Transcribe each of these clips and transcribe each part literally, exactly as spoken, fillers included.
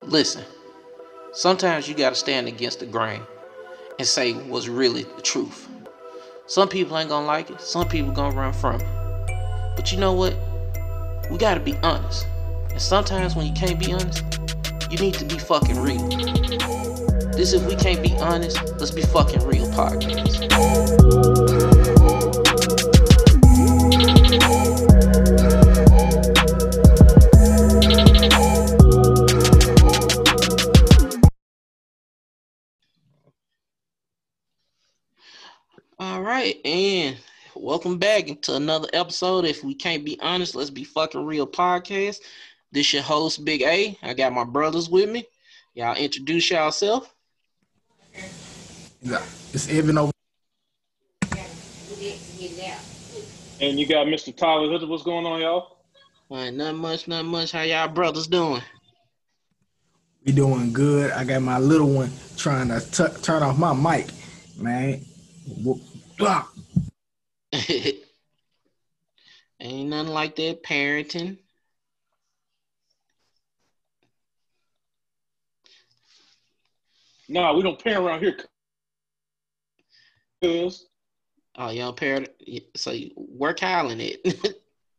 Listen, sometimes you gotta stand against the grain and say what's really the truth. Some people ain't gonna like it, some people gonna run from it. But you know what? We gotta be honest. And sometimes when you can't be honest, you need to be fucking real. This If We Can't Be Honest, Let's Be Fucking Real podcast. All right, and welcome back into another episode. If we can't be honest, let's be fucking real podcast. This your host, Big A. I got my brothers with me. Y'all introduce yourself. Yeah, it's even over. And you got Mister Tyler Hood. What's going on, y'all? All right, not much, not much. How y'all brothers doing? We doing good. I got my little one trying to t- turn off my mic, man. Whoop, blah. Ain't nothing like that parenting. Nah, we don't parent around here. Cause Oh, y'all parent. So you- where Kylan it?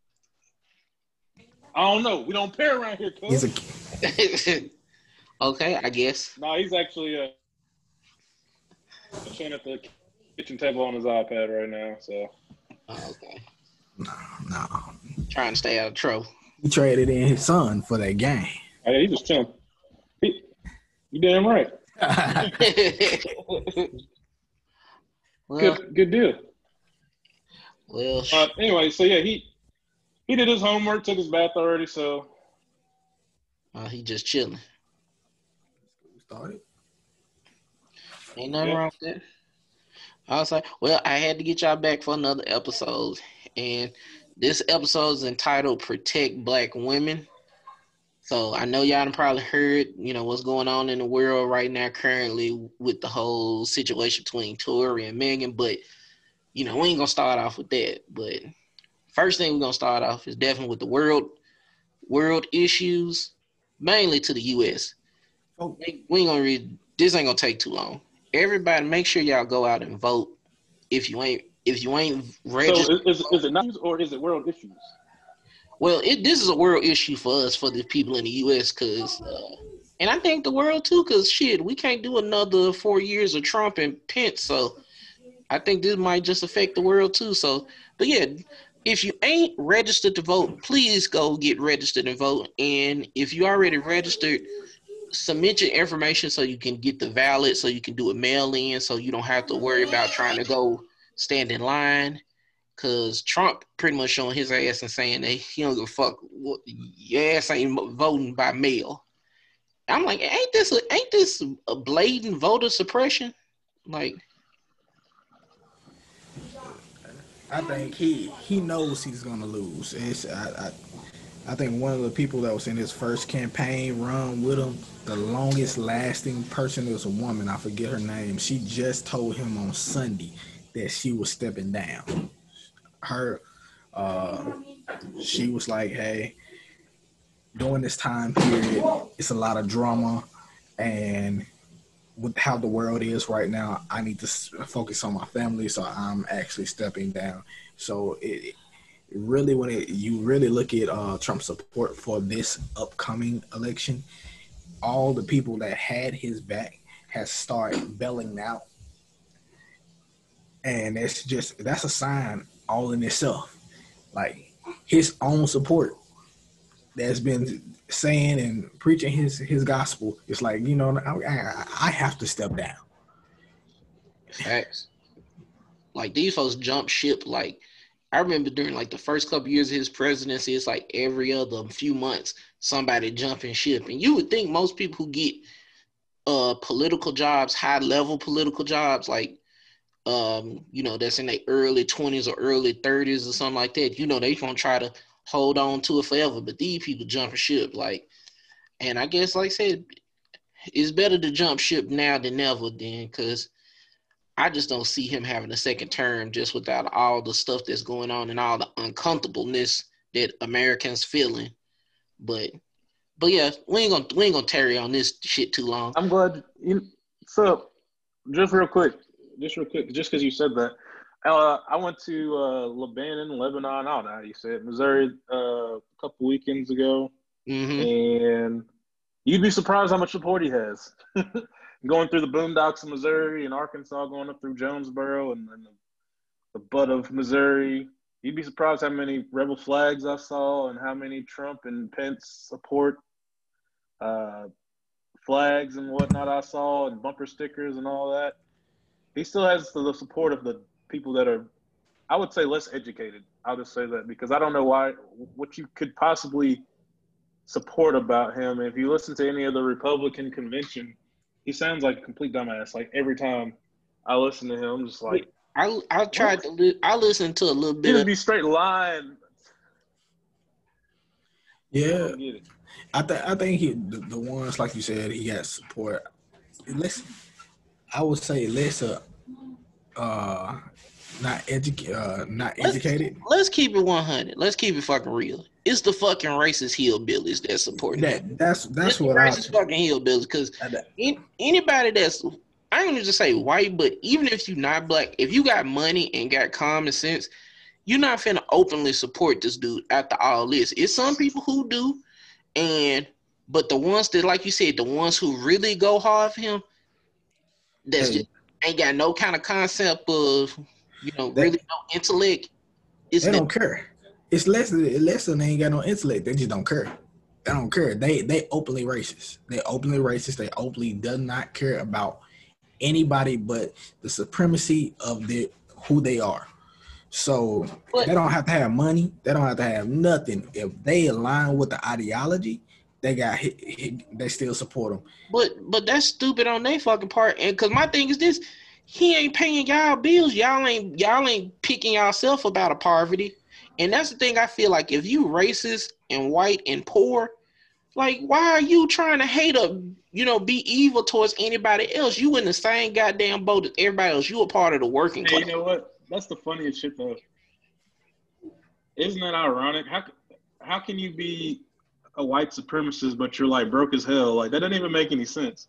I don't know. We don't parent around here. Cause He's a Okay, I guess. nah, he's actually uh, chilling at the kitchen table on his iPad right now. So Oh, okay. no, no. Trying to stay out of trouble. He traded in his son for that game. oh, yeah, he just chilling. He, you damn right. well, Good, good deal. well, sh- Uh, anyway, so yeah, he he did his homework, took his bath already. So uh, he just chilling. Started. Ain't nothing yeah. wrong with that. I was like, well, I had to get y'all back for another episode, and this episode is entitled "Protect Black Women." So I know y'all done probably heard, you know, what's going on in the world right now currently with the whole situation between Tory and Megan, but you know, we ain't gonna start off with that. But first thing we're gonna start off is definitely with the world world issues, mainly to the U S. Oh, We ain't gonna read this ain't gonna take too long. Everybody make sure y'all go out and vote if you ain't if you ain't So registered. is, is, is it not or is it world issues? Well, it this is a world issue for us, for the people in the U S, because, uh, and I think the world too, because shit, we can't do another four years of Trump and Pence, so I think this might just affect the world too. So, but yeah, if you ain't registered to vote, please go get registered and vote. And if you already registered, submit your information so you can get the ballot, so you can do a mail in, so you don't have to worry about trying to go stand in line. Cause Trump pretty much showing his ass and saying that he don't give a fuck. What, your ass ain't voting by mail. I'm like, ain't this a, ain't this a blatant voter suppression? Like, I think he he knows he's gonna lose. It's I, I I think one of the people that was in his first campaign run with him, the longest lasting person was a woman. I forget her name. She just told him on Sunday that she was stepping down. Her uh she was like, hey, during this time period, it's a lot of drama, and with how the world is right now, I need to focus on my family, so I'm actually stepping down. So it, it really, when it, you really look at uh, Trump's support for this upcoming election, all the people that had his back has started bailing out, and it's just that's a sign all in itself. Like his own support that's been saying and preaching his his gospel. It's like, you know, I, I, I have to step down. facts. Like these folks jump ship. Like I remember during like the first couple years of his presidency, it's like every other few months somebody jumping ship. And you would think most people who get uh political jobs, high level political jobs, like um, you know, that's in their early twenties or early thirties or something like that, you know, they gonna try to hold on to it forever. But these people jumping ship, like, and I guess like I said, it's better to jump ship now than never then, because I just don't see him having a second term just without all the stuff that's going on and all the uncomfortableness that Americans feeling. But But yeah, we ain't gonna we ain't gonna tarry on this shit too long. I'm glad. You, so, just real quick, just real quick, just because you said that, uh, I went to uh, Lebanon, Lebanon. I don't know how you say it, Missouri, uh, a couple weekends ago, Mm-hmm. and you'd be surprised how much support he has. Going through the boondocks of Missouri and Arkansas, going up through Jonesboro and, and the, the butt of Missouri. You'd be surprised how many rebel flags I saw and how many Trump and Pence support uh, flags and whatnot I saw and bumper stickers and all that. He still has the support of the people that are, I would say, less educated. I'll just say that because I don't know why, what you could possibly support about him. If you listen to any of the Republican convention, he sounds like a complete dumbass. Like every time I listen to him, I'm just like, I I tried what? to li- I listened to a little bit. He just of- be straight lying. Yeah, I, I think I think he the, the ones like you said he got support. Less, I would say less uh, uh not educated, uh, not let's, educated. Let's keep it one hundred. Let's keep it fucking real. It's the fucking racist hillbillies that support that. him. That's that's it's what the I racist fucking hillbillies because anybody that's I ain't gonna just say white, but even if you're not black, if you got money and got common sense, you're not finna openly support this dude after all this. It's some people who do, and but the ones that, like you said, the ones who really go hard for him, that's hey, just ain't got no kind of concept of, you know, that, really no intellect. It's they don't care. It's less less than they ain't got no intellect. They just don't care. They don't care. They they openly racist. They openly racist. They openly does not care about anybody but the supremacy of the who they are. So but, they don't have to have money. They don't have to have nothing. If they align with the ideology, they got hit, hit, they still support them. But but that's stupid on their fucking part. And because my thing is this, he ain't paying y'all bills. Y'all ain't y'all ain't picking yourself up out of poverty. And that's the thing I feel like if you racist and white and poor, like why are you trying to hate or, you know, be evil towards anybody else? You in the same goddamn boat as everybody else. You a part of the working hey, class. You know what? That's the funniest shit though. Isn't that ironic? How how can you be a white supremacist but you're like broke as hell? Like that doesn't even make any sense.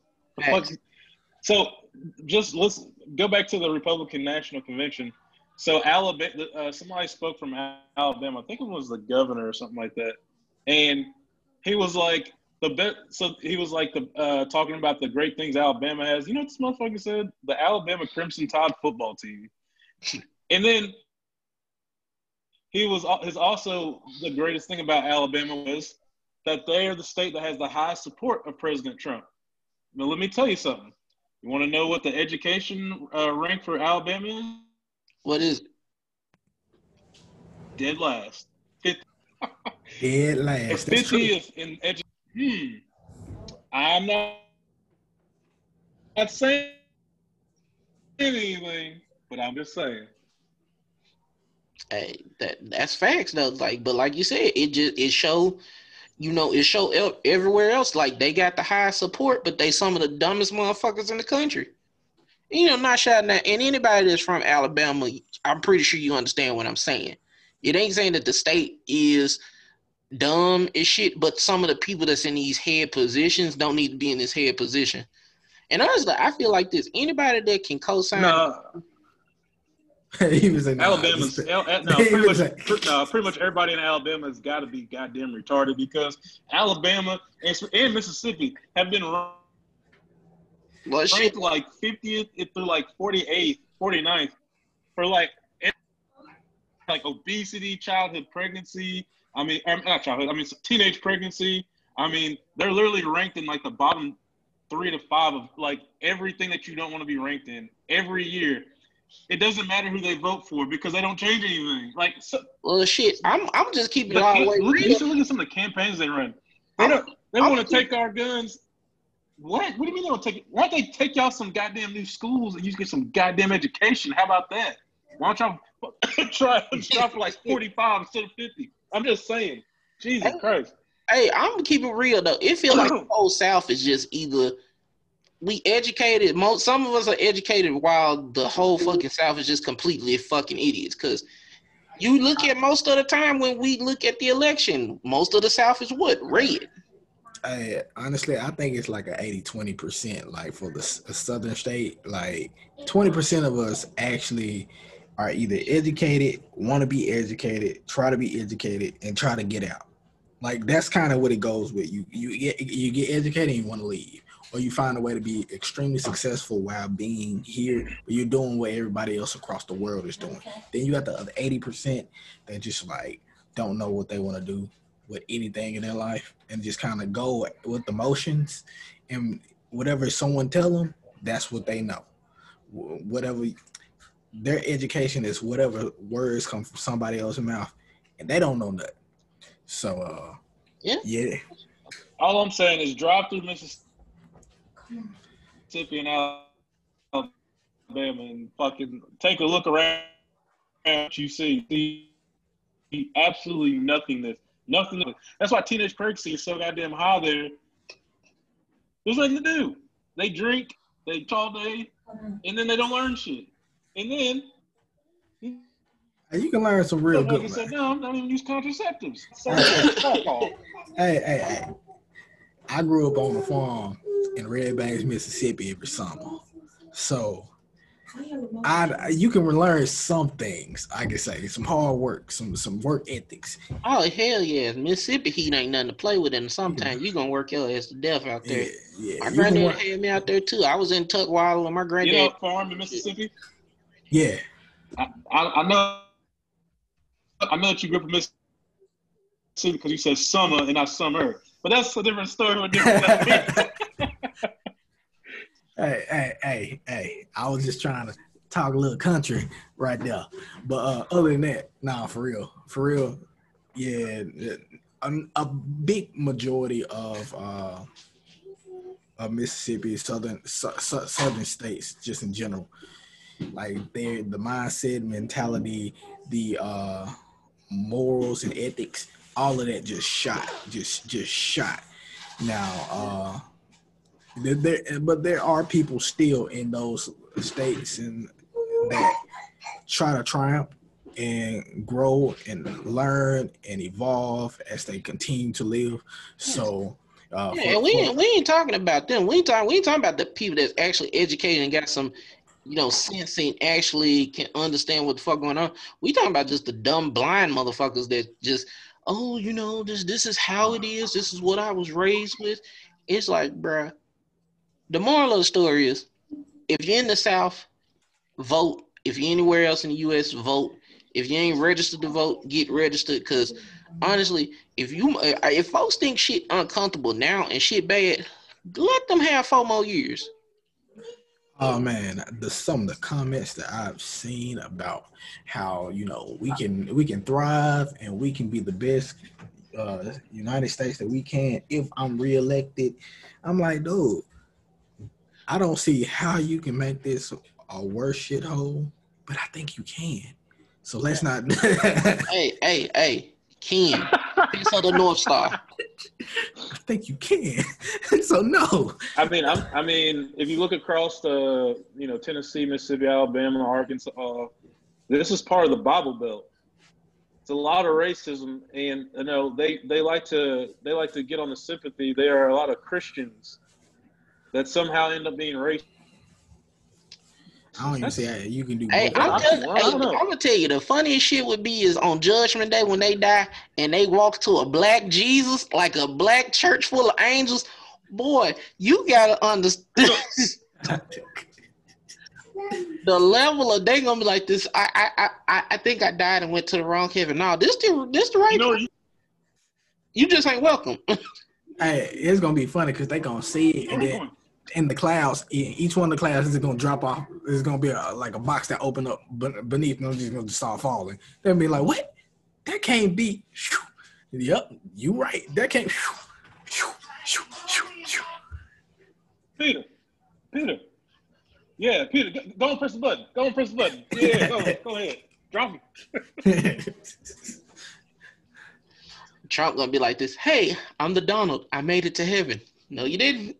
So just let's go back to the Republican National Convention. So Alabama, uh, somebody spoke from Alabama. I think it was the governor or something like that, and he was like the best. So he was like the uh, talking about the great things Alabama has. You know what this motherfucker said? The Alabama Crimson Tide football team. And then he was his also the greatest thing about Alabama was that they are the state that has the highest support of President Trump. Now let me tell you something. You want to know what the education uh, rank for Alabama is? What is it? Dead last. Dead last. fiftieth in education. Hmm. I'm not, not saying anything, but I'm just saying. Hey, that that's facts though. Like, but like you said, it just it show, you know, it show el- everywhere else. Like they got the highest support, but they some of the dumbest motherfuckers in the country. You know, not shouting at and anybody that's from Alabama, I'm pretty sure you understand what I'm saying. It ain't saying that the state is dumb as shit, but some of the people that's in these head positions don't need to be in this head position. And honestly, I feel like this. Anybody that can co-sign. No. he was like, nah, Alabama's no, pretty much, like, no, pretty much everybody in Alabama has got to be goddamn retarded because Alabama and, and Mississippi have been ranked well, shit. like fiftieth through like forty-eighth, forty-ninth for like like obesity, childhood pregnancy. I mean, not childhood. I mean, teenage pregnancy. I mean, they're literally ranked in like the bottom three to five of like everything that you don't want to be ranked in every year. It doesn't matter who they vote for because they don't change anything. Like, so, well, shit, I'm I'm just keeping it all the way look, real. You should look at some of the campaigns they run. They I'm, don't. They want to take our guns. What? What do you mean they want to take? Why don't they take y'all some goddamn new schools and you get some goddamn education? How about that? Why don't y'all try try for like forty-five instead of fifty? I'm just saying. Jesus hey, Christ. Hey, I'm gonna keep it real though. It feels like the whole South is just either we educated. Most some of us are educated, while the whole fucking South is just completely fucking idiots. Because you look at most of the time when we look at the election, most of the South is what red. I, honestly, I think it's like a eighty twenty percent. Like for the s- a southern state, like twenty percent of us actually are either educated, want to be educated, try to be educated, and try to get out. Like that's kind of what it goes with. You you get you get educated and you want to leave. Or you find a way to be extremely successful while being here, but you're doing what everybody else across the world is doing. Then you got the other eighty percent that just like don't know what they want to do with anything in their life and just kind of go with the motions and whatever someone tell them, that's what they know. Whatever their education is, whatever words come from somebody else's mouth, and they don't know nothing. So, uh, Yeah. yeah. All I'm saying is drive through Mississippi and Alabama and fucking take a look around. What you see, see absolutely nothingness. Nothing. That's why teenage pregnancy is so goddamn high there. There's nothing to do. They drink, they talk all day, and then they don't learn shit. And then you can learn some real good ones. Said, no, I don't even use contraceptives. So hey, hey, hey. I grew up on a farm in Red Banks, Mississippi every summer. So I you can learn some things, I can say. Some hard work, some some work ethics. Oh, hell yeah. Mississippi heat ain't nothing to play with, and sometimes you going to work your ass to death out there. Yeah, yeah. My granddad had me out there, too. I was in Tuckwile, and my granddad... You know farm in Mississippi? Yeah. I, I, I know I know that you grew up in Mississippi because you said summer and not summer. But that's a different story. A different hey, hey, hey, hey. I was just trying to talk a little country right there. But uh, other than that, nah, for real. For real, yeah. A, a big majority of uh, of Mississippi, southern su- su- southern states, just in general, like they the mindset, mentality, the uh, morals and ethics, all of that just shot, just just shot. Now, uh, there, there, but there are people still in those states and that try to triumph and grow and learn and evolve as they continue to live. So, uh, yeah, for, we for, ain't, we ain't talking about them. We ain't talking. We ain't talking about the people that's actually educated and got some, you know, sense and actually can understand what the fuck going on. We talking about just the dumb, blind motherfuckers that just, oh, you know, this this is how it is. This is what I was raised with. It's like, bruh, the moral of the story is, if you're in the South, vote. If you're anywhere else in the U S, vote. If you ain't registered to vote, get registered. Because honestly, if you if folks think shit uncomfortable now and shit bad, let them have four more years. Oh man, the some of the comments that I've seen about how you know we can we can thrive and we can be the best uh, United States that we can if I'm reelected. I'm like, dude, I don't see how you can make this a worse shithole, but I think you can. So let's not. hey, hey, hey, Ken, piece of the North Star. I think you can. So no. I mean, I'm, I mean, if you look across the, you know, Tennessee, Mississippi, Alabama, Arkansas, uh, this is part of the Bible Belt. It's a lot of racism, and you know they, they like to they like to get on the sympathy. There are a lot of Christians that somehow end up being racist. I don't even see how you can do. Hey, both. I'm, just, hey, I'm gonna tell you, the funniest shit would be is on Judgment Day when they die and they walk to a black Jesus, like a black church full of angels. Boy, you gotta understand the level of they gonna be like this. I I I I think I died and went to the wrong heaven. No, this the this the right. You know, you, you just ain't welcome. Hey, it's gonna be funny because they gonna see it and then. In the clouds, each one of the clouds is gonna drop off. It's gonna be a, like a box that open up beneath, and it's gonna start falling. They'll be like, "What? That can't be." Yep, you right. That can't. Peter, Peter, yeah, Peter, go, go and press the button. Go and press the button. Yeah, go, go ahead, drop it. Trump gonna be like this. Hey, I'm the Donald. I made it to heaven. No, you didn't.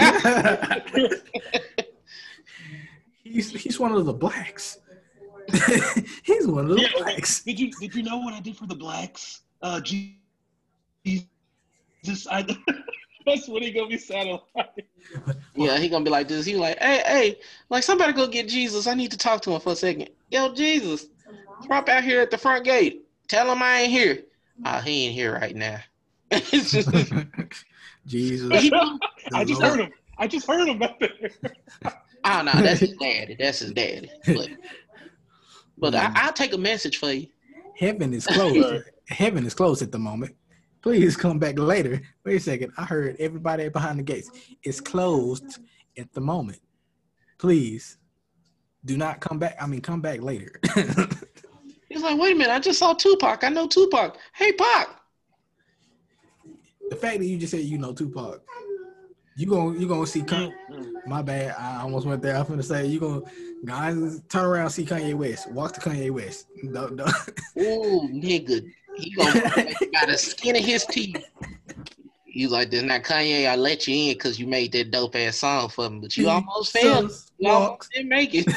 he's he's one of the blacks. He's one of the yeah, blacks. Did you did you know what I did for the blacks? Uh, Jesus, I. That's what he gonna be sounding like. Yeah, he gonna be like this. He like, hey, hey, like somebody go get Jesus. I need to talk to him for a second. Yo, Jesus, drop out here at the front gate. Tell him I ain't here. Oh, he ain't here right now. It's just, Jesus. he, I just Lord. heard him. I just heard him back there. oh no, that's his daddy. That's his daddy. But, but I, I'll take a message for you. Heaven is closed. Heaven is closed at the moment. Please come back later. Wait a second. I heard everybody behind the gates. It's closed at the moment. Please do not come back. I mean, come back later. He's like, wait a minute. I just saw Tupac. I know Tupac. Hey, Pac. The fact that you just said you know Tupac, you gonna you gonna see Kanye. My bad. I almost went there. I was gonna say you gonna guys turn around, see Kanye West, walk to Kanye West. Don't, don't. Ooh, nigga. He gonna by the skin of his teeth. He's like, "This not Kanye. I let you in because you made that dope ass song for me, but you almost failed. You almost didn't make it."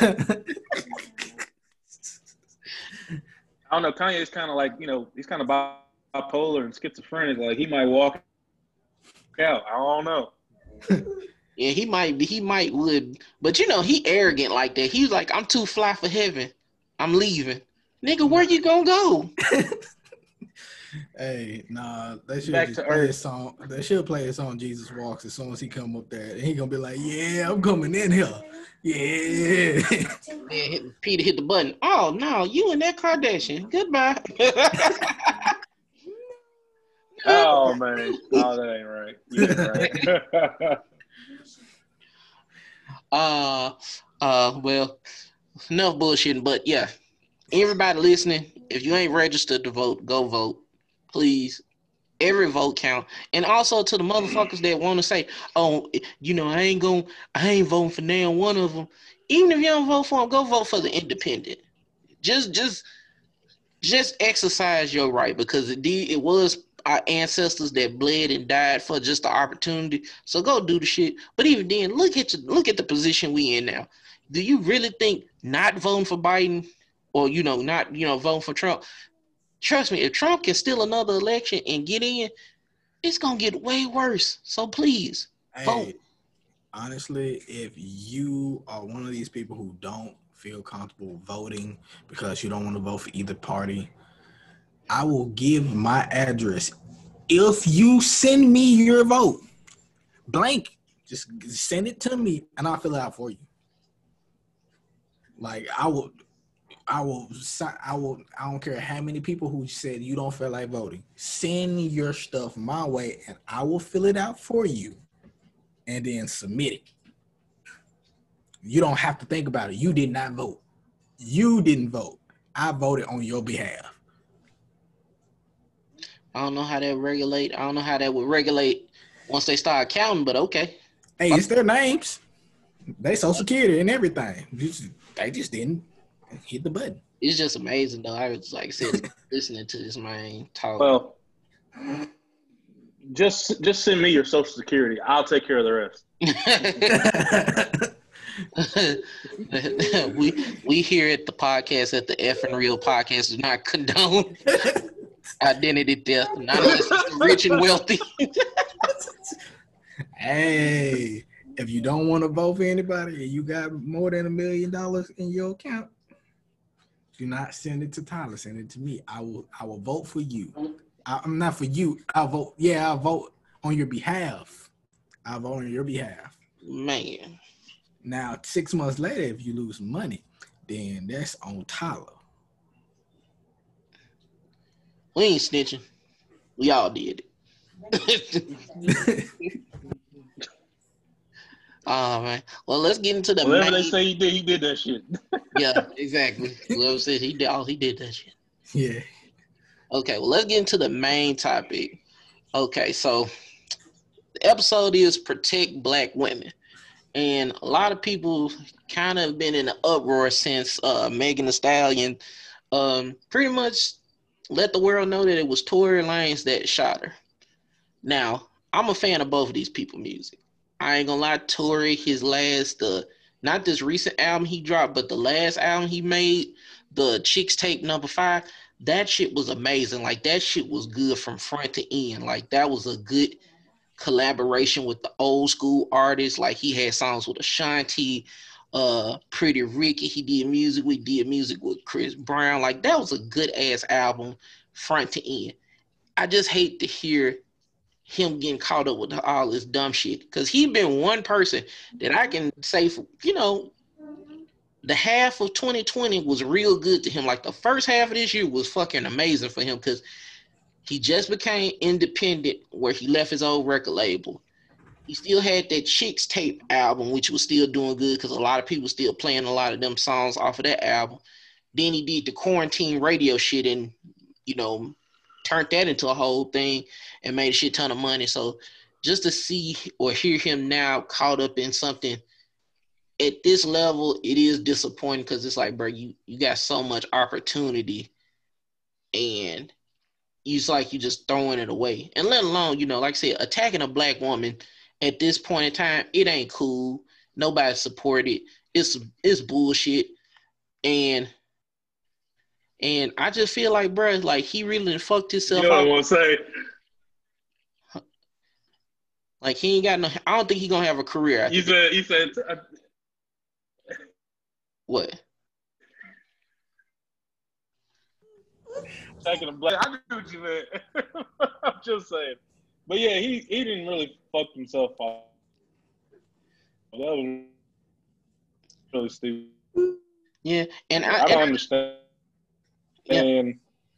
I don't know. Kanye's kind of like, you know, he's kind of bipolar and schizophrenic. Like he might walk out. I don't know. Yeah, he might be. He might would, but you know, he arrogant like that. He's like, "I'm too fly for heaven. I'm leaving, nigga. Where you gonna go?" Hey, nah, they should Back just to play Earth. a song. They should play a song. Jesus Walks as soon as he come up there, and he gonna be like, "Yeah, I'm coming in here." Yeah. Yeah, hit, Peter hit the button. Oh no, you and that Kardashian. Goodbye. Oh man, oh that ain't right. You ain't right. uh, uh, well, enough bullshitting. But yeah, everybody listening, if you ain't registered to vote, go vote, please. Every vote count. And also to the motherfuckers that want to say, "Oh, you know, I ain't going, I ain't voting for now one of them." Even if you don't vote for them, go vote for the independent. Just, just, just exercise your right because it did. It was our ancestors that bled and died for just the opportunity. So go do the shit. But even then, look at your, look at the position we in now. Do you really think not voting for Biden or you know not you know voting for Trump? Trust me, if Trump can steal another election and get in, it's gonna get way worse. So please vote. Hey, honestly, if you are one of these people who don't feel comfortable voting because you don't want to vote for either party, I will give my address. If you send me your vote, blank, just send it to me and I'll fill it out for you. Like I will, I will, I will, I don't care how many people who said you don't feel like voting. Send your stuff my way and I will fill it out for you and then submit it. You don't have to think about it. You did not vote. You didn't vote. I voted on your behalf. I don't know how that regulate. I don't know how that would regulate once they start counting, but okay. Hey, it's their names. They social security and everything. Just, they just didn't hit the button. It's just amazing though. I was like sitting listening to this man talk. Well, just just send me your social security. I'll take care of the rest. we we here at the podcast at the F and Real podcast do not condone identity theft, not unless it's rich and wealthy. Hey, if you don't want to vote for anybody and you got more than a million dollars in your account, do not send it to Tyler. Send it to me. I will. I will vote for you. I, I'm not for you. I'll vote. Yeah, I'll vote on your behalf. I'll vote on your behalf. Man. Now, six months later, if you lose money, then that's on Tyler. We ain't snitching. We all did it. Oh man. Well, let's get into the Whatever main... they say he did, he did that shit. Yeah, exactly. Whoever said he did, oh, he did that shit. Yeah. Okay, well, let's get into the main topic. Okay, so the episode is Protect Black Women. And a lot of people kind of been in an uproar since uh, Megan Thee Stallion um, pretty much let the world know that it was Tory Lanez that shot her. Now, I'm a fan of both of these people's music. I ain't gonna lie, Tory, his last, uh, not this recent album he dropped, but the last album he made, the Chicks Tape number five, that shit was amazing. Like, that shit was good from front to end. Like, that was a good collaboration with the old school artists. Like he had songs with Ashanti, uh, Pretty Ricky. He did music. We did music with Chris Brown. Like that was a good ass album, front to end. I just hate to hear him getting caught up with all this dumb shit because he been one person that I can say, for, you know, the half of twenty twenty was real good to him. Like the first half of this year was fucking amazing for him because he just became independent where he left his old record label. He still had that Chicks Tape album, which was still doing good because a lot of people still playing a lot of them songs off of that album. Then he did the quarantine radio shit and, you know, turned that into a whole thing and made a shit ton of money. So just to see or hear him now caught up in something at this level, it is disappointing because it's like, bro, you, you got so much opportunity and it's like you just throwing it away. And let alone, you know, like I said, attacking a black woman at this point in time, it ain't cool. Nobody support it. It's it's bullshit. And and I just feel like, bro, like he really fucked himself You know up. what I want to say? Like he ain't got no. I don't think he gonna have a career. You said. You said. Uh, what? Attacking a black. I knew what you meant. I'm just saying. But yeah, he, he didn't really fuck himself up. That was really stupid. Yeah, and I, I, I don't and, understand. Yeah. And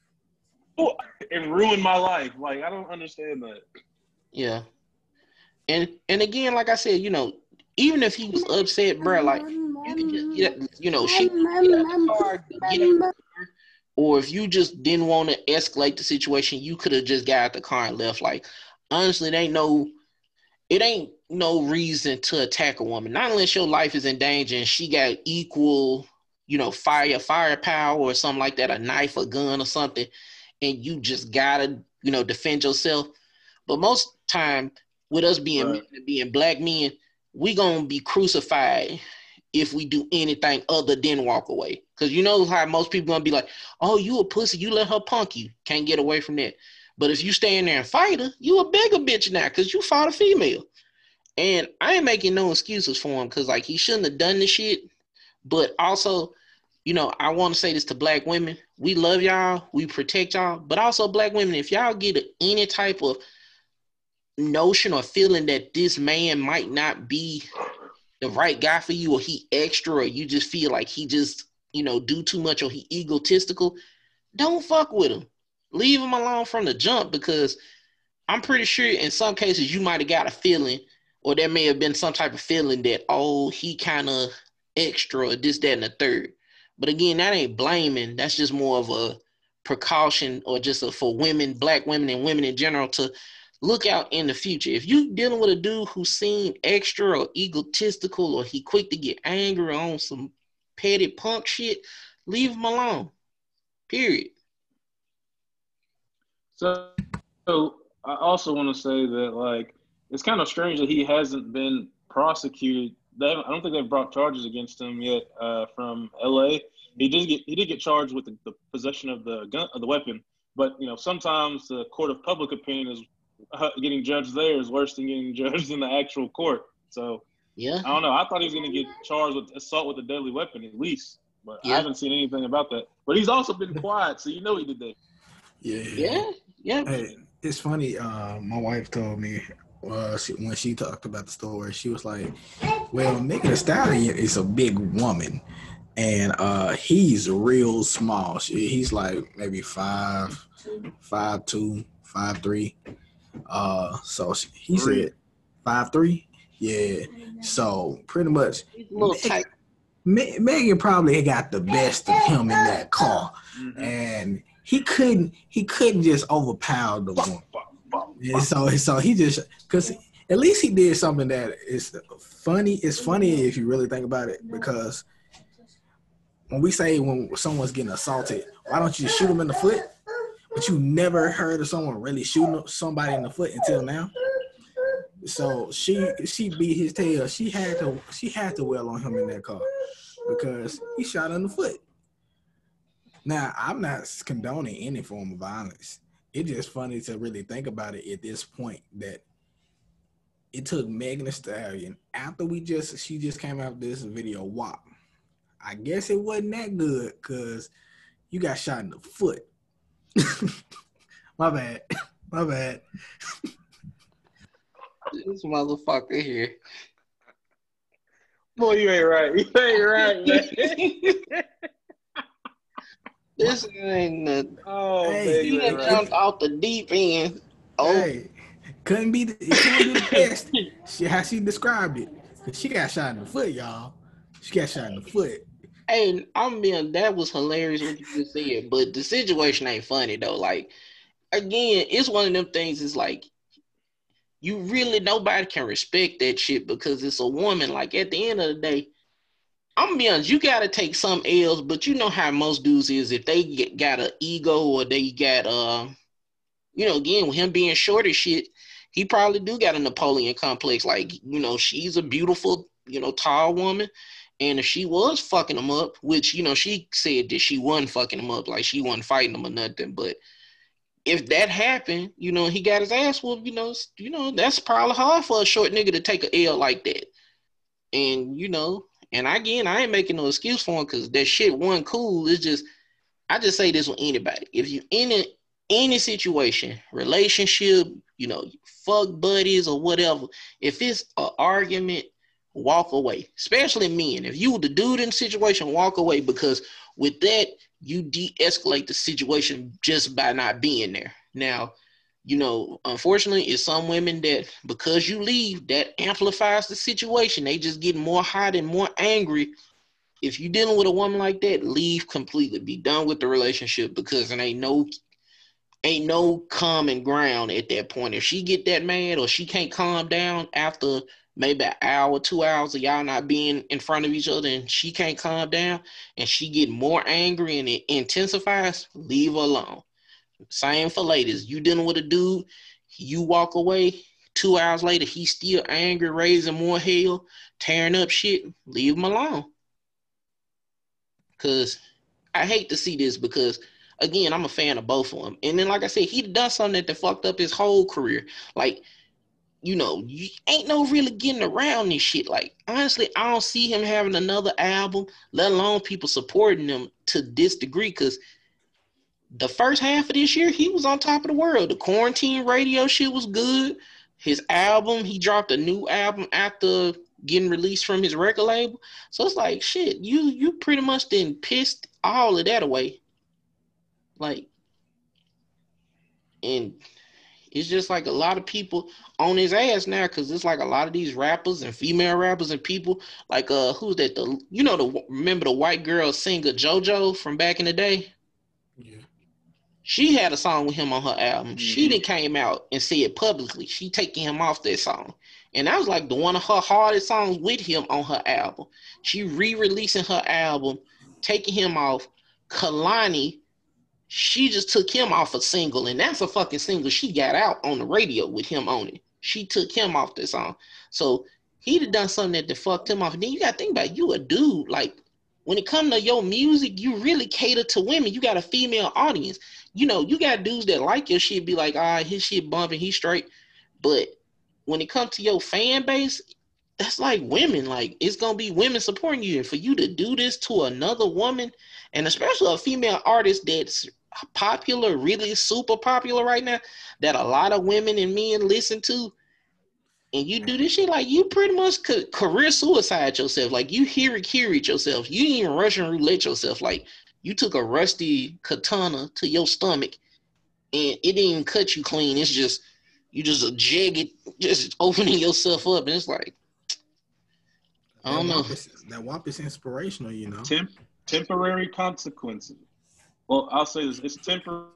and ruin my life. Like I don't understand that. Yeah, and and again, like I said, you know, even if he was upset, bro, like you can just get, you know, shit, get out the car, get out the car. Or if you just didn't want to escalate the situation, you could have just got out the car and left. Like, honestly, it ain't no, it ain't no reason to attack a woman. Not unless your life is in danger and she got equal, you know, fire, firepower or something like that, a knife, a gun or something, and you just gotta, you know, defend yourself. But most time, with us being Right. men, being black men, we gonna be crucified if we do anything other than walk away. Because you know how most people gonna be like, oh, you a pussy, you let her punk you. Can't get away from that. But if you stay in there and fight her, you a bigger bitch now because you fought a female. And I ain't making no excuses for him because like he shouldn't have done this shit. But also, you know, I want to say this to black women. We love y'all. We protect y'all. But also black women, if y'all get any type of notion or feeling that this man might not be the right guy for you or he extra or you just feel like he just, you know, do too much or he egotistical, don't fuck with him. Leave him alone from the jump because I'm pretty sure in some cases you might have got a feeling or there may have been some type of feeling that, oh, he kind of extra or this, that, and the third. But again, that ain't blaming. That's just more of a precaution or just a, for women, black women and women in general to look out in the future. If you dealing with a dude who seem extra or egotistical or he quick to get angry on some petty punk shit, leave him alone. Period. So, so I also want to say that like it's kind of strange that he hasn't been prosecuted. They I don't think they've brought charges against him yet uh, from L A. He did get he did get charged with the, the possession of the gun of the weapon, but you know sometimes the court of public opinion is uh, getting judged there is worse than getting judged in the actual court. So Yeah. I don't know. I thought he was going to get charged with assault with a deadly weapon at least, but Yeah. I haven't seen anything about that. But he's also been quiet, so you know he did that. Yeah. Yeah. Yeah. Hey, it's funny. Uh, my wife told me uh, she, when she talked about the story, she was like, "Well, Megan Thee Stallion is a big woman, and uh, he's real small. She, he's like maybe five, five two, five three. Uh, so she, he Three. said five three. Yeah. So pretty much, He's a little tight. Me- Megan probably got the best of him in that car, Mhm. and he couldn't he couldn't just overpower the woman. And so so he just because at least he did something that is funny. It's funny if you really think about it because when we say when someone's getting assaulted, why don't you just shoot them in the foot? But you never heard of someone really shooting somebody in the foot until now. So she she beat his tail. She had to she had to wail on him in that car because he shot her in the foot. Now I'm not condoning any form of violence. It's just funny to really think about it at this point that it took Megan Thee Stallion after we just she just came out with this video W A P. I guess it wasn't that good because you got shot in the foot. My bad. My bad. This motherfucker here. Boy, you ain't right. You ain't right, man. This ain't the. Oh, Hey, man, You you ain't done jumped right. off the deep end. Oh, Hey, couldn't be the, it couldn't be the best. She, how she described it. She got shot in the foot, y'all. She got shot in the foot. hey, I'm being. That was hilarious what you just said, but the situation ain't funny though. Like again, it's one of them things. It's like you really nobody can respect that shit because it's a woman. Like at the end of the day, I'm gonna be honest, you gotta take some L's, but you know how most dudes is if they get, got an ego or they got uh, you know, again with him being short as shit, he probably do got a Napoleon complex. Like you know, she's a beautiful, you know, tall woman, and if she was fucking him up, which you know she said that she wasn't fucking him up, like she wasn't fighting him or nothing, but if that happened, you know, he got his ass whooped, you know, you know, that's probably hard for a short nigga to take a L like that. And, you know, and again, I ain't making no excuse for him because that shit wasn't cool. It's just, I just say this with anybody. If you in a, any situation, relationship, you know, fuck buddies or whatever, if it's an argument, walk away. Especially men. If you were the dude in the situation, walk away because with that, you de-escalate the situation just by not being there. Now, you know, unfortunately, it's some women that because you leave, that amplifies the situation. They just get more hot and more angry. If you're dealing with a woman like that, leave completely. Be done with the relationship because there ain't no ain't no common ground at that point. If she get that mad or she can't calm down after maybe an hour, two hours of y'all not being in front of each other and she can't calm down and she get more angry and it intensifies, leave her alone. Same for ladies. You dealing with a dude, you walk away, two hours later, he's still angry, raising more hell, tearing up shit, leave him alone. Because I hate to see this because, again, I'm a fan of both of them. And then, like I said, he done something that fucked up his whole career. Like, you know, you ain't no really getting around this shit. Like, honestly, I don't see him having another album, let alone people supporting him to this degree. Because the first half of this year, he was on top of the world. The quarantine radio shit was good. His album, he dropped a new album after getting released from his record label. So it's like, shit, you you pretty much then pissed all of that away. Like, and it's just like a lot of people on his ass now because it's like a lot of these rappers and female rappers and people like uh who's that the you know the remember the white girl singer JoJo from back in the day? Yeah. She had a song with him on her album. Mm-hmm. She didn't came out and said publicly she taking him off that song. And that was like the one of her hardest songs with him on her album. She re-releasing her album, taking him off. Kalani, she just took him off a single, and that's a fucking single she got out on the radio with him on it. She took him off the song. So he'd have done something that fucked him off. And then you got to think about it, you a dude. Like, when it comes to your music, you really cater to women. You got a female audience. You know, you got dudes that like your shit, be like, ah, his shit bumping, he's straight. But when it comes to your fan base, that's like women. Like, it's going to be women supporting you. And for you to do this to another woman, and especially a female artist that's popular, really super popular right now, that a lot of women and men listen to, and you do this shit, like, you pretty much could career suicide yourself. Like, you hear it, hear it yourself. You didn't even Russian roulette yourself. Like, you took a rusty katana to your stomach, and it didn't even cut you clean. It's just, you just a jagged, just opening yourself up, and it's like, I don't that know. W A P is, that W A P is inspirational, you know. Temp- temporary consequences. Well, I'll say this: it's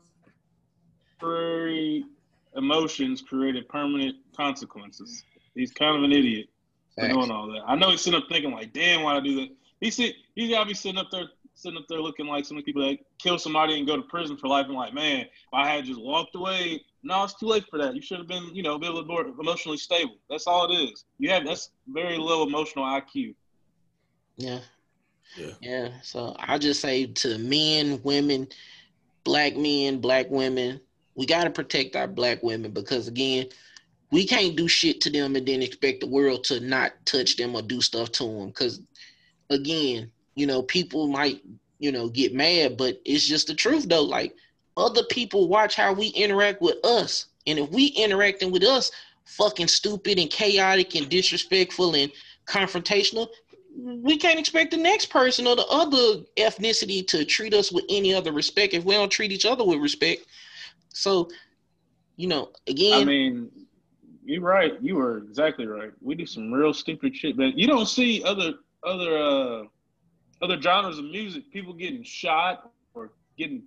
temporary emotions created permanent consequences. He's kind of an idiot for doing all that. I know he's sitting up thinking like, "Damn, why'd I do that?" He see, he's gotta be sitting up there, sitting up there looking like some of the people that kill somebody and go to prison for life, and like, man, if I had just walked away, no, it's too late for that. You should have been, you know, a bit more emotionally stable. That's all it is. You have that's very low emotional I Q. Yeah. Yeah. Yeah. So I just say to men, women, black men, black women, we got to protect our black women because, again, we can't do shit to them and then expect the world to not touch them or do stuff to them. Because again, you know, people might, you know, get mad, but it's just the truth though. Like other people watch how we interact with us. And if we interacting with us fucking stupid and chaotic and disrespectful and confrontational, we can't expect the next person or the other ethnicity to treat us with any other respect if we don't treat each other with respect. So, you know, again, I mean, you're right. You were exactly right. We do some real stupid shit, but you don't see other other uh, other genres of music, people getting shot or getting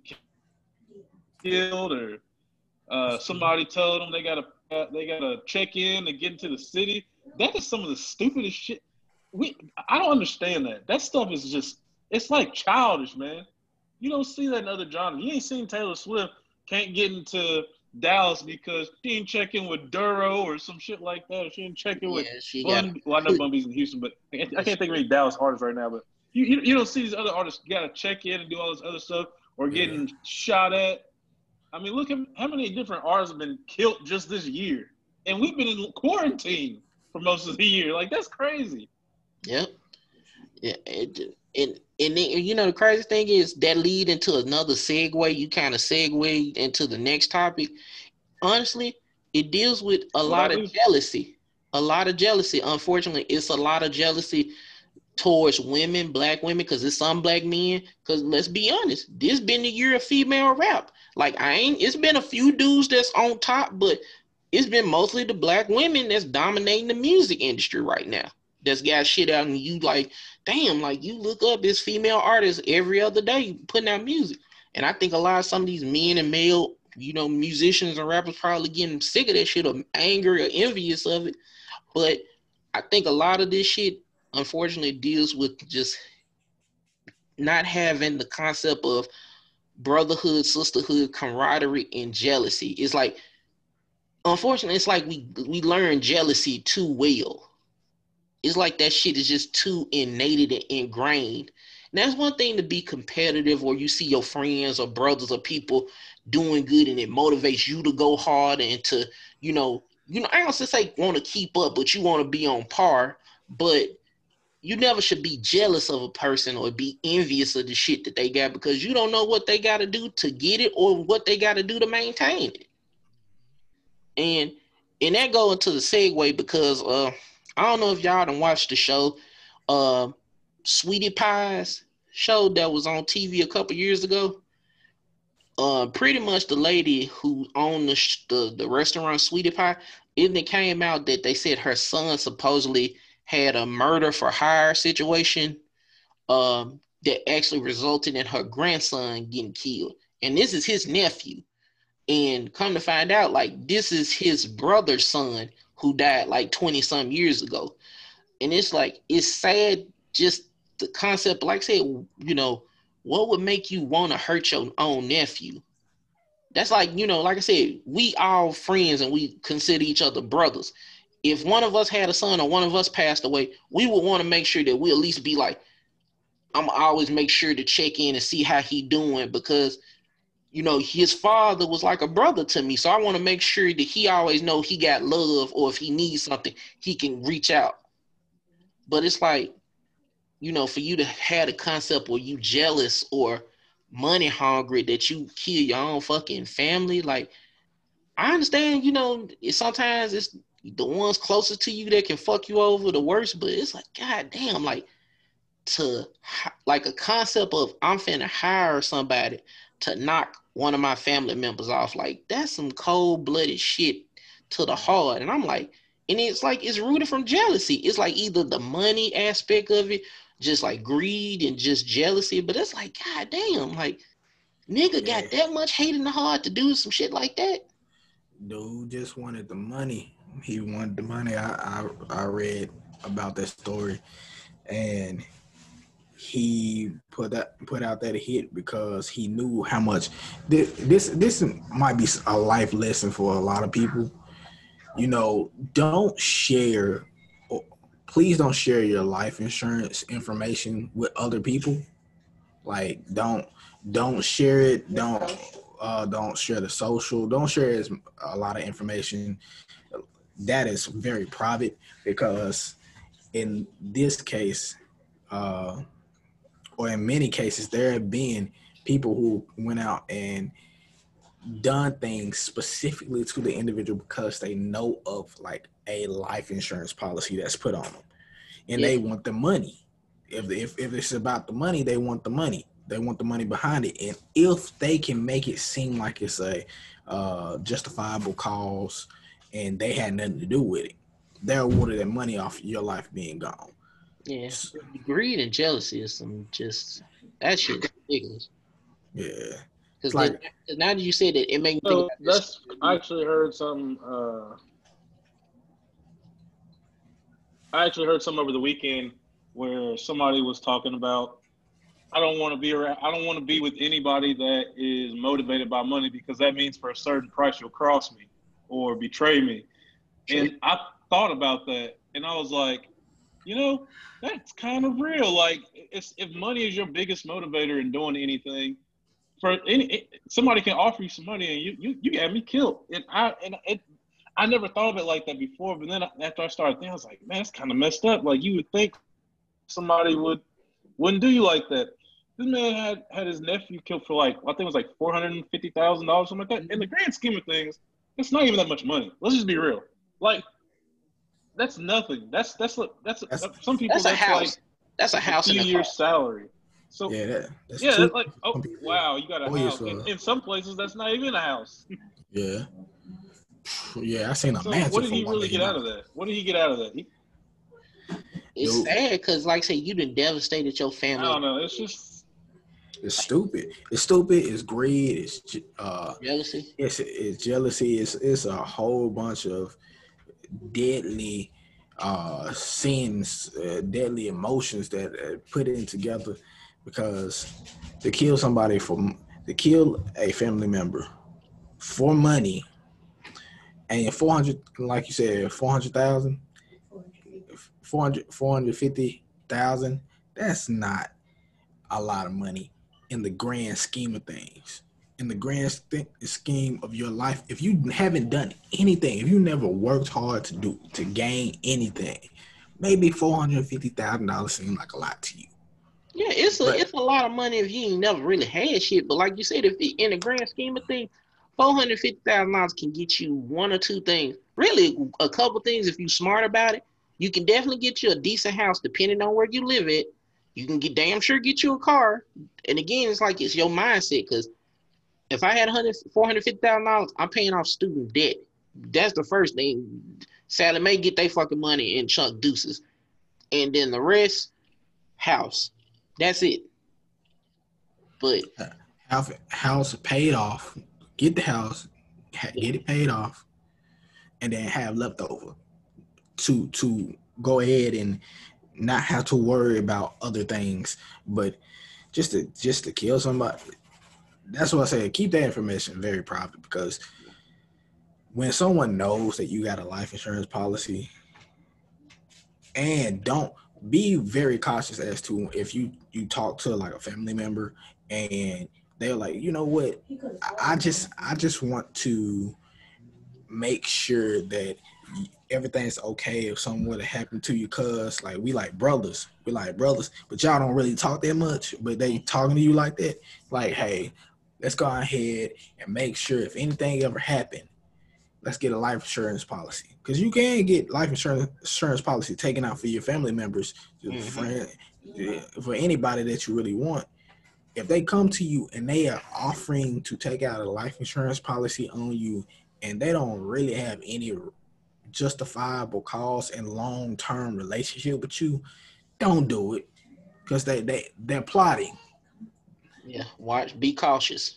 killed, or uh, somebody told them they gotta uh, they gotta check in to get into the city. That is some of the stupidest shit. We I don't understand that. That stuff is just it's like childish, man. You don't see that in other genres. You ain't seen Taylor Swift can't get into Dallas because she ain't checking with Duro or some shit like that. Or she ain't checking yeah, with she got. Bun. Well, I know Bun B's in Houston, but I can't, I can't think of any Dallas artists right now. But you, you you don't see these other artists got to check in and do all this other stuff or getting yeah. shot at. I mean, look at how many different artists have been killed just this year, and we've been in quarantine for most of the year. Like that's crazy. Yep. Yeah. It, and and then, you know the crazy thing is that lead into another segue. You kind of segue into the next topic. Honestly, it deals with a What lot I of do? jealousy. A lot of jealousy. Unfortunately, it's a lot of jealousy towards women, black women, because it's some black men. Because let's be honest, this been the year of female rap. Like I ain't. It's been a few dudes that's on top, but it's been mostly the black women that's dominating the music industry right now. That's got shit out, and you like, damn, like you look up this female artist every other day putting out music. And I think a lot of some of these men and male, you know, musicians and rappers probably getting sick of that shit or angry or envious of it. But I think a lot of this shit, unfortunately, deals with just not having the concept of brotherhood, sisterhood, camaraderie, and jealousy. It's like, unfortunately, it's like we we learn jealousy too well. It's like that shit is just too innate and ingrained. And that's one thing to be competitive, or you see your friends or brothers or people doing good, and it motivates you to go hard and to, you know, you know, I don't say want to keep up, but you want to be on par. But you never should be jealous of a person or be envious of the shit that they got, because you don't know what they got to do to get it or what they got to do to maintain it. And and that go into the segue because uh, I don't know if y'all done watched the show, uh, Sweetie Pie's show that was on T V a couple years ago. Uh, pretty much the lady who owned the, the the restaurant Sweetie Pie, it came out that they said her son supposedly had a murder for hire situation um, that actually resulted in her grandson getting killed. And this is his nephew. And come to find out, like, this is his brother's son who died like twenty some years ago. And it's like, it's sad, just the concept, like I said, you know, what would make you want to hurt your own nephew? That's like, you know, like I said, we all friends and we consider each other brothers. If one of us had a son or one of us passed away, we would want to make sure that we at least be like, I'm always make sure to check in and see how he doing, because you know, his father was like a brother to me. So I want to make sure that he always know he got love, or if he needs something, he can reach out. But it's like, you know, for you to have the concept where you jealous or money hungry that you kill your own fucking family. Like, I understand, you know, it, sometimes it's the ones closest to you that can fuck you over the worst, but it's like, God damn, like to like a concept of I'm finna hire somebody to knock one of my family members off. Like, that's some cold-blooded shit to the heart. And I'm like, and it's like, it's rooted from jealousy. It's like either the money aspect of it, just like greed and just jealousy. But it's like, God damn, like, nigga Yeah. got that much hate in the heart to do some shit like that? Dude just wanted the money. He wanted the money. I I, I read about that story, and he put that put out that hit because he knew how much this this this might be a life lesson for a lot of people. You know, don't share, please don't share your life insurance information with other people. Like, don't don't share it. Don't uh, don't share the social. Don't share as a lot of information. that is very private because in this case, uh, or in many cases, there have been people who went out and done things specifically to the individual because they know of like a life insurance policy that's put on them, and Yeah. they want the money. If, if if it's about the money, they want the money. They want the money behind it, and if they can make it seem like it's a uh, justifiable cause, and they had nothing to do with it, they're awarded that money off your life being gone. Yeah, greed and jealousy is some just that shit's ridiculous. Yeah, Because like, now that you said it, it made me So think. About that's I actually heard some. Uh, I actually heard some over the weekend where somebody was talking about. I don't want to be around. I don't want to be with anybody that is motivated by money because that means for a certain price you'll cross me or betray me. Sure. And I thought about that, and I was like, you know, that's kind of real. Like, it's, if money is your biggest motivator in doing anything, for any it, somebody can offer you some money, and you you you got me killed. And I and it, I never thought of it like that before. But then after I started thinking, I was like, man, it's kind of messed up. Like, you would think somebody would wouldn't do you like that. This man had, had his nephew killed for like, I think it was like four hundred and fifty thousand dollars, something like that. In the grand scheme of things, it's not even that much money. Let's just be real. Like, that's nothing. That's that's that's, that's some people. That's a that's house. Like that's a house a few and a years' car. salary. So yeah, that, that's yeah, two, that's like, oh wow, you got a house. In, in some places, that's not even a house. Yeah, yeah, I seen a so mansion. What did he for really get out of that? What did he get out of that? He, it's Nope. sad because, like I say, you done devastated your family. I don't know. It's just. It's stupid. It's stupid. It's greed. It's uh, jealousy. It's it's jealousy. It's it's a whole bunch of deadly uh, sins, uh, deadly emotions that uh, put in together because to kill somebody for to kill a family member for money and four hundred, like you said, four hundred thousand, four hundred, four hundred fifty thousand. That's not a lot of money in the grand scheme of things, in the grand st- scheme of your life. If you haven't done anything, if you never worked hard to do to gain anything, maybe four hundred fifty thousand dollars seems like a lot to you. Yeah, it's a But, it's a lot of money if you ain't never really had shit. But like you said, if it, in the grand scheme of things, four hundred fifty thousand dollars can get you one or two things. Really, a couple things if you smart about it. You can definitely get you a decent house depending on where you live at. You can get damn sure get you a car. And again, it's like it's your mindset because if I had four hundred fifty thousand dollars, I'm paying off student debt. That's the first thing. Sally Mae get their fucking money in chunk deuces. And then the rest, house. That's it. But house, house paid off, get the house, get it paid off, and then have leftover to to go ahead and not have to worry about other things, but just to just to kill somebody. That's what I say. Keep that information very private because when someone knows that you got a life insurance policy, and don't be very cautious as to if you you talk to like a family member and they're like, you know what, I, I just I just want to make sure that everything's okay if something would have happened to you, cuz like we like brothers we like brothers but y'all don't really talk that much, but they talking to you like that, like, hey, let's go ahead and make sure if anything ever happened, let's get a life insurance policy, because you can get life insurance insurance policy taken out for your family members, mm-hmm. for, for anybody that you really want. If they come to you and they are offering to take out a life insurance policy on you and they don't really have any justifiable cause and long-term relationship with you, don't do it, because they, they, they're plotting. Yeah, watch, be cautious.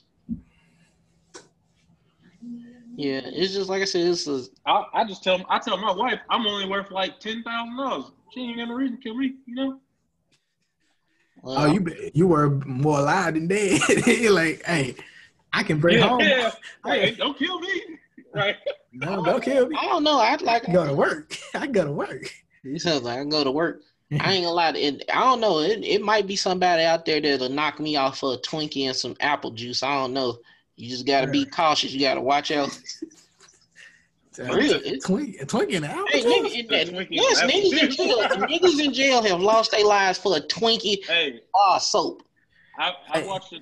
Yeah, it's just like I said, it's a, I, I just tell I tell my wife I'm only worth like ten thousand dollars. She ain't got no reason to kill me, you know. Well, oh, you you were more alive than dead. You're like, hey, I can bring yeah, home. Yeah, Hey, right. Don't kill me, right? No, don't kill me. I don't know. I'd like I go to work. I go to work. He sounds like I go to work. I ain't gonna lie. It, I don't know. It, it might be somebody out there that'll knock me off for a Twinkie and some apple juice. I don't know. You just gotta be cautious. You gotta watch out. For real, it's Twink, Twink in Albatross. hey, nigga, in that, Twinkie yes, in niggas in jail. Niggas in jail have lost their lives for a Twinkie Hey, bar soap. I, I Hey. watched it.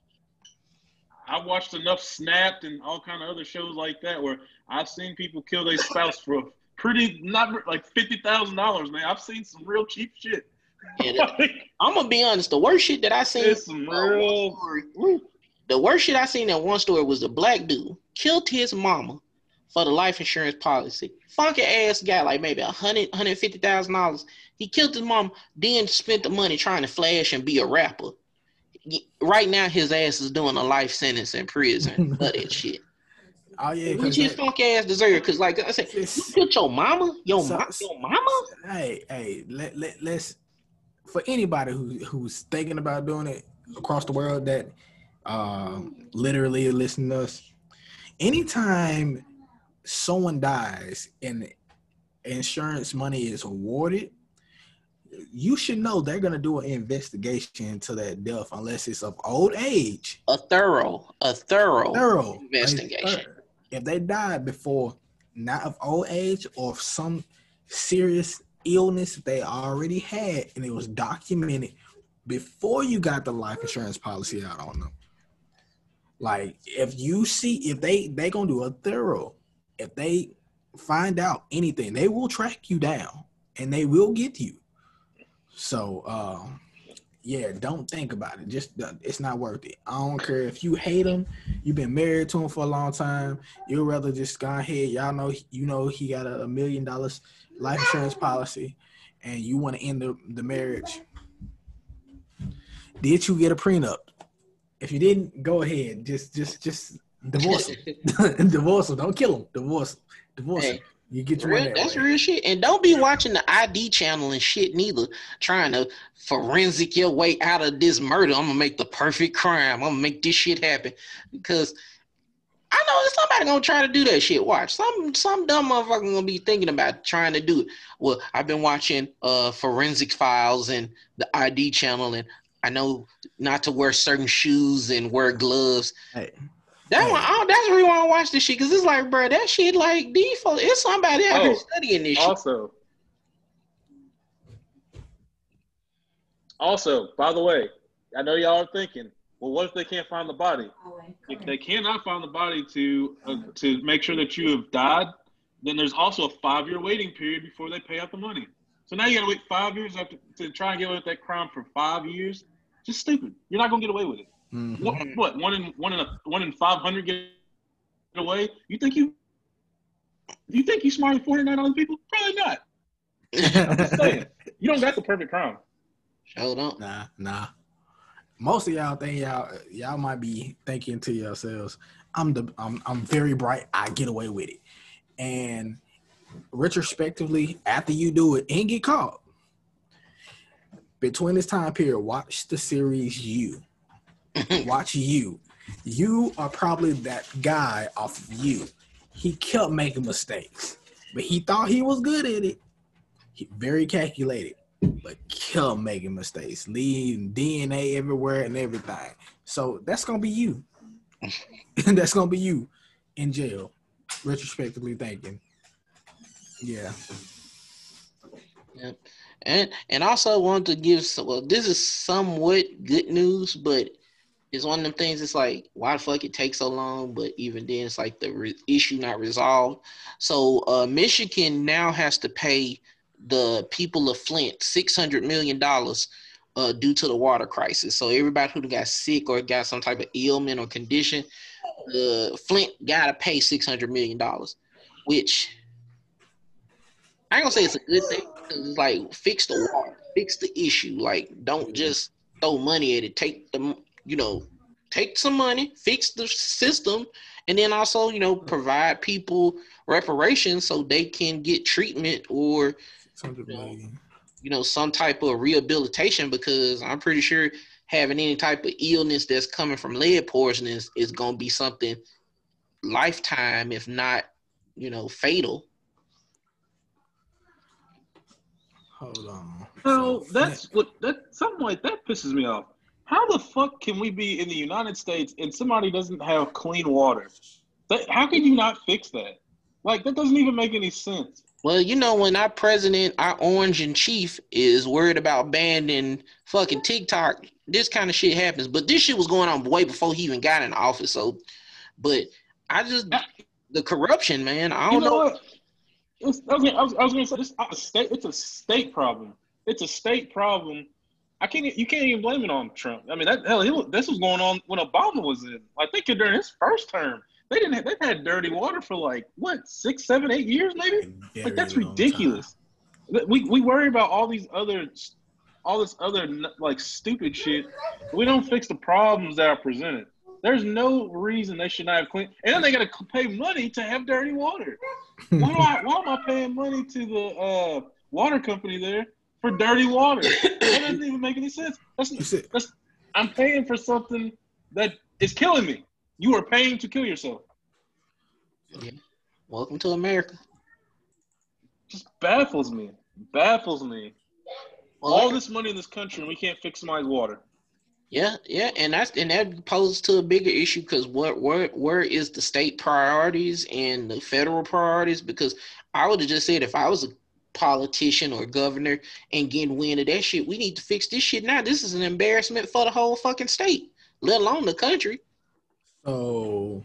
I watched enough Snapped and all kind of other shows like that where I've seen people kill their spouse for pretty not like fifty thousand dollars. Man, I've seen some real cheap shit. Yeah, that- I'm gonna be honest. The worst shit that I seen, It's some uh, real. one story, the worst shit I seen in one story was the black dude killed his mama for the life insurance policy. Funky ass guy, like maybe a hundred, hundred fifty thousand dollars. He killed his mom, then spent the money trying to flash and be a rapper. Right now, his ass is doing a life sentence in prison for that shit. Oh yeah, Which because his funky ass deserve. Because, like I said, you killed your mama, your, So- ma- your mama. hey, hey, let, let let's for anybody who who's thinking about doing it across the world that um literally listen to us. Anytime someone dies and insurance money is awarded, you should know they're gonna do an investigation into that death unless it's of old age. A thorough, a thorough, Thorough investigation. If they died before not of old age or of some serious illness they already had and it was documented before you got the life insurance policy out on them. Like if you see if they they gonna do a thorough, if they find out anything, they will track you down and they will get you. So uh, yeah, don't think about it. Just it's not worth it. I don't care if you hate him. You've been married to him for a long time. You'd rather just go ahead. Y'all know you know he got a, a million dollars life insurance policy, and you want to end the, the marriage. Did you get a prenup? If you didn't, go ahead. Just just just divorce him. Divorce him. Don't kill him. Divorce him. Divorce Hey. him. You get your Real, money that that's way. real shit. And don't be watching the I D channel and shit neither, trying to forensic your way out of this murder. I'm gonna make the perfect crime. I'm gonna make this shit happen. Because I know there's somebody gonna try to do that shit. Watch. Some some dumb motherfucker gonna be thinking about trying to do it. Well, I've been watching uh forensic files and the I D channel, and I know not to wear certain shoes and wear gloves. Hey. That Hey. one, I don't, that's the reason why I watch this shit, because it's like, bro, that shit like default. It's somebody out here Oh, studying this shit. Also, also, by the way, I know y'all are thinking, well, what if they can't find the body? If they cannot find the body to uh, to make sure that you have died, then there's also a five-year waiting period before they pay out the money. So now you got to wait five years after to try and get away with that crime for five years. Just stupid. You're not gonna get away with it. Mhm. What, what? One in one in a one in five hundred get away? You think you? You think you smarter than forty-nine other people? Probably not. I'm just saying. You don't got the perfect crime. Hold on. Nah, nah. Most of y'all think y'all y'all might be thinking to yourselves, I'm the I'm I'm very bright, I get away with it. And retrospectively, after you do it and get caught, between this time period, watch the series You. Watch You. You are probably that guy off of You. He kept making mistakes, but he thought he was good at it. He very calculated, but kept making mistakes, leaving D N A everywhere and everything. So that's gonna be you. That's gonna be you in jail, retrospectively thinking. Yeah. Yep. And and also wanted to give some, well, this is somewhat good news, but it's one of them things. It's like, why the fuck it takes so long? But even then, it's like the re- issue not resolved. So uh, Michigan now has to pay the people of Flint six hundred million dollars uh, due to the water crisis. So everybody who got sick or got some type of ailment or condition, uh, Flint got to pay six hundred million dollars, which I ain't gonna say it's a good thing, because it's like, fix the water, fix the issue. Like, don't just throw money at it. Take the, you know, take some money, fix the system, and then also, you know, provide people reparations so they can get treatment or, six hundred million. you know, some type of rehabilitation, because I'm pretty sure having any type of illness that's coming from lead poisoning is, is going to be something lifetime, if not, you know, fatal. Hold on. No, So, that's what that something like that pisses me off. How the fuck can we be in the United States and somebody doesn't have clean water? That, how can you not fix that? Like, that doesn't even make any sense. Well, you know, when our president, our orange in chief, is worried about banning fucking TikTok, this kind of shit happens. But this shit was going on way before he even got in office. So, but I just the corruption, man. I don't you know, know. What? It's, I was, I was, I was going to say this. A state, it's a state problem. It's a state problem. I can't. You can't even blame it on Trump. I mean, that hell, he, this was going on when Obama was in. I think during his first term, they didn't. Have, they've had dirty water for like what six, seven, eight years, maybe. Like that's ridiculous. Time. We we worry about all these other, all this other like stupid shit. We don't fix the problems that are presented. There's no reason they should not have clean. And then they got to pay money to have dirty water. Why do I? Why am I paying money to the uh, water company there for dirty water? That doesn't even make any sense. That's, that's, I'm paying for something that is killing me. You are paying to kill yourself. Yeah. Welcome to America. Just baffles me. Baffles me. Well, all this money in this country and we can't fix somebody's water. Yeah, yeah, and that's and that poses to a bigger issue because what where where is the state priorities and the federal priorities? Because I would have just said if I was a politician or governor and getting wind of that shit, we need to fix this shit now. This is an embarrassment for the whole fucking state, let alone the country. So,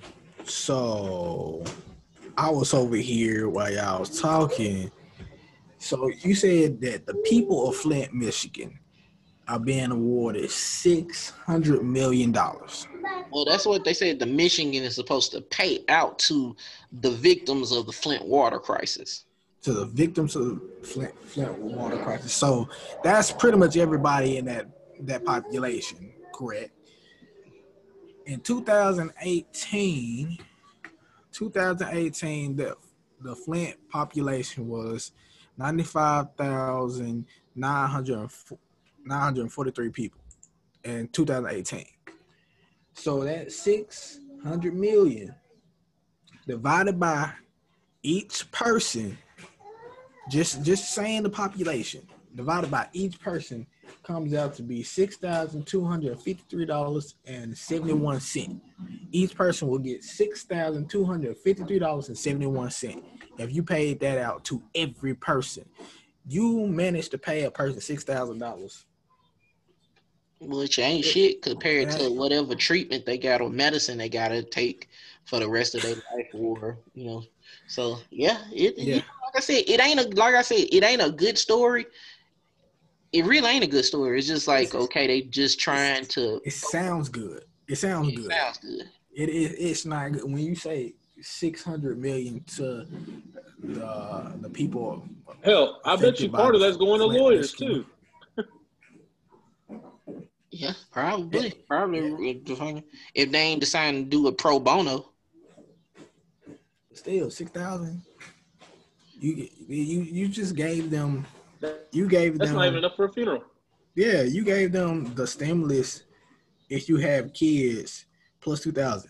so I was over here while y'all was talking. So you said that the people of Flint, Michigan, are being awarded six hundred million dollars. Well, that's what they said. The Michigan is supposed to pay out to the victims of the Flint water crisis. To the victims of the Flint, Flint water crisis. So that's pretty much everybody in that, that population, correct? In two thousand eighteen, two thousand eighteen, the, the Flint population was ninety-five thousand nine hundred forty-three people in two thousand eighteen. So that's six hundred million divided by each person, just just saying the population, divided by each person comes out to be six thousand two hundred fifty-three dollars and seventy-one cents. Each person will get six thousand two hundred fifty-three dollars and seventy-one cents. If you paid that out to every person, you managed to pay a person six thousand dollars. Which ain't shit compared to whatever treatment they got or medicine they got to take for the rest of their life, or you know. So yeah, it, yeah. It, like I said, it ain't a like I said, it ain't a good story. It really ain't a good story. It's just like okay, they just trying to. It sounds good. It sounds it good. Sounds good. It is. It's not good when you say six hundred million to the the people. Hell, I bet you part of that's going to lawyers too. Yeah, probably. Yeah. Probably. Yeah. If they ain't deciding to do a pro bono. Still, six thousand. You you you just gave them. You gave That's them. That's not even enough for a funeral. Yeah, you gave them the stimulus if you have kids plus two thousand.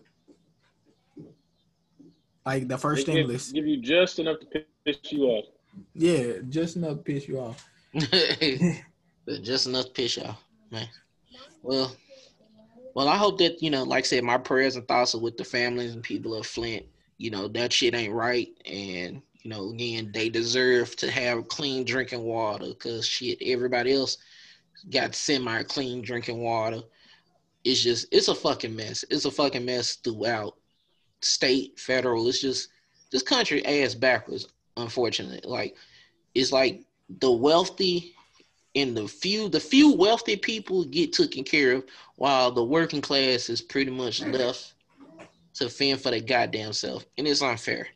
Like the first they stimulus. Give, give you just enough to piss you off. Yeah, just enough to piss you off. Just enough to piss you off. Man. Well, well, I hope that, you know, like I said, my prayers and thoughts are with the families and people of Flint. You know, that shit ain't right. And, you know, again, they deserve to have clean drinking water because shit, everybody else got semi-clean drinking water. It's just, it's a fucking mess. It's a fucking mess throughout state, federal. It's just, this country ass backwards, unfortunately. Like, it's like the wealthy and the few, the few wealthy people get taken care of, while the working class is pretty much left to fend for their goddamn self, and it's unfair.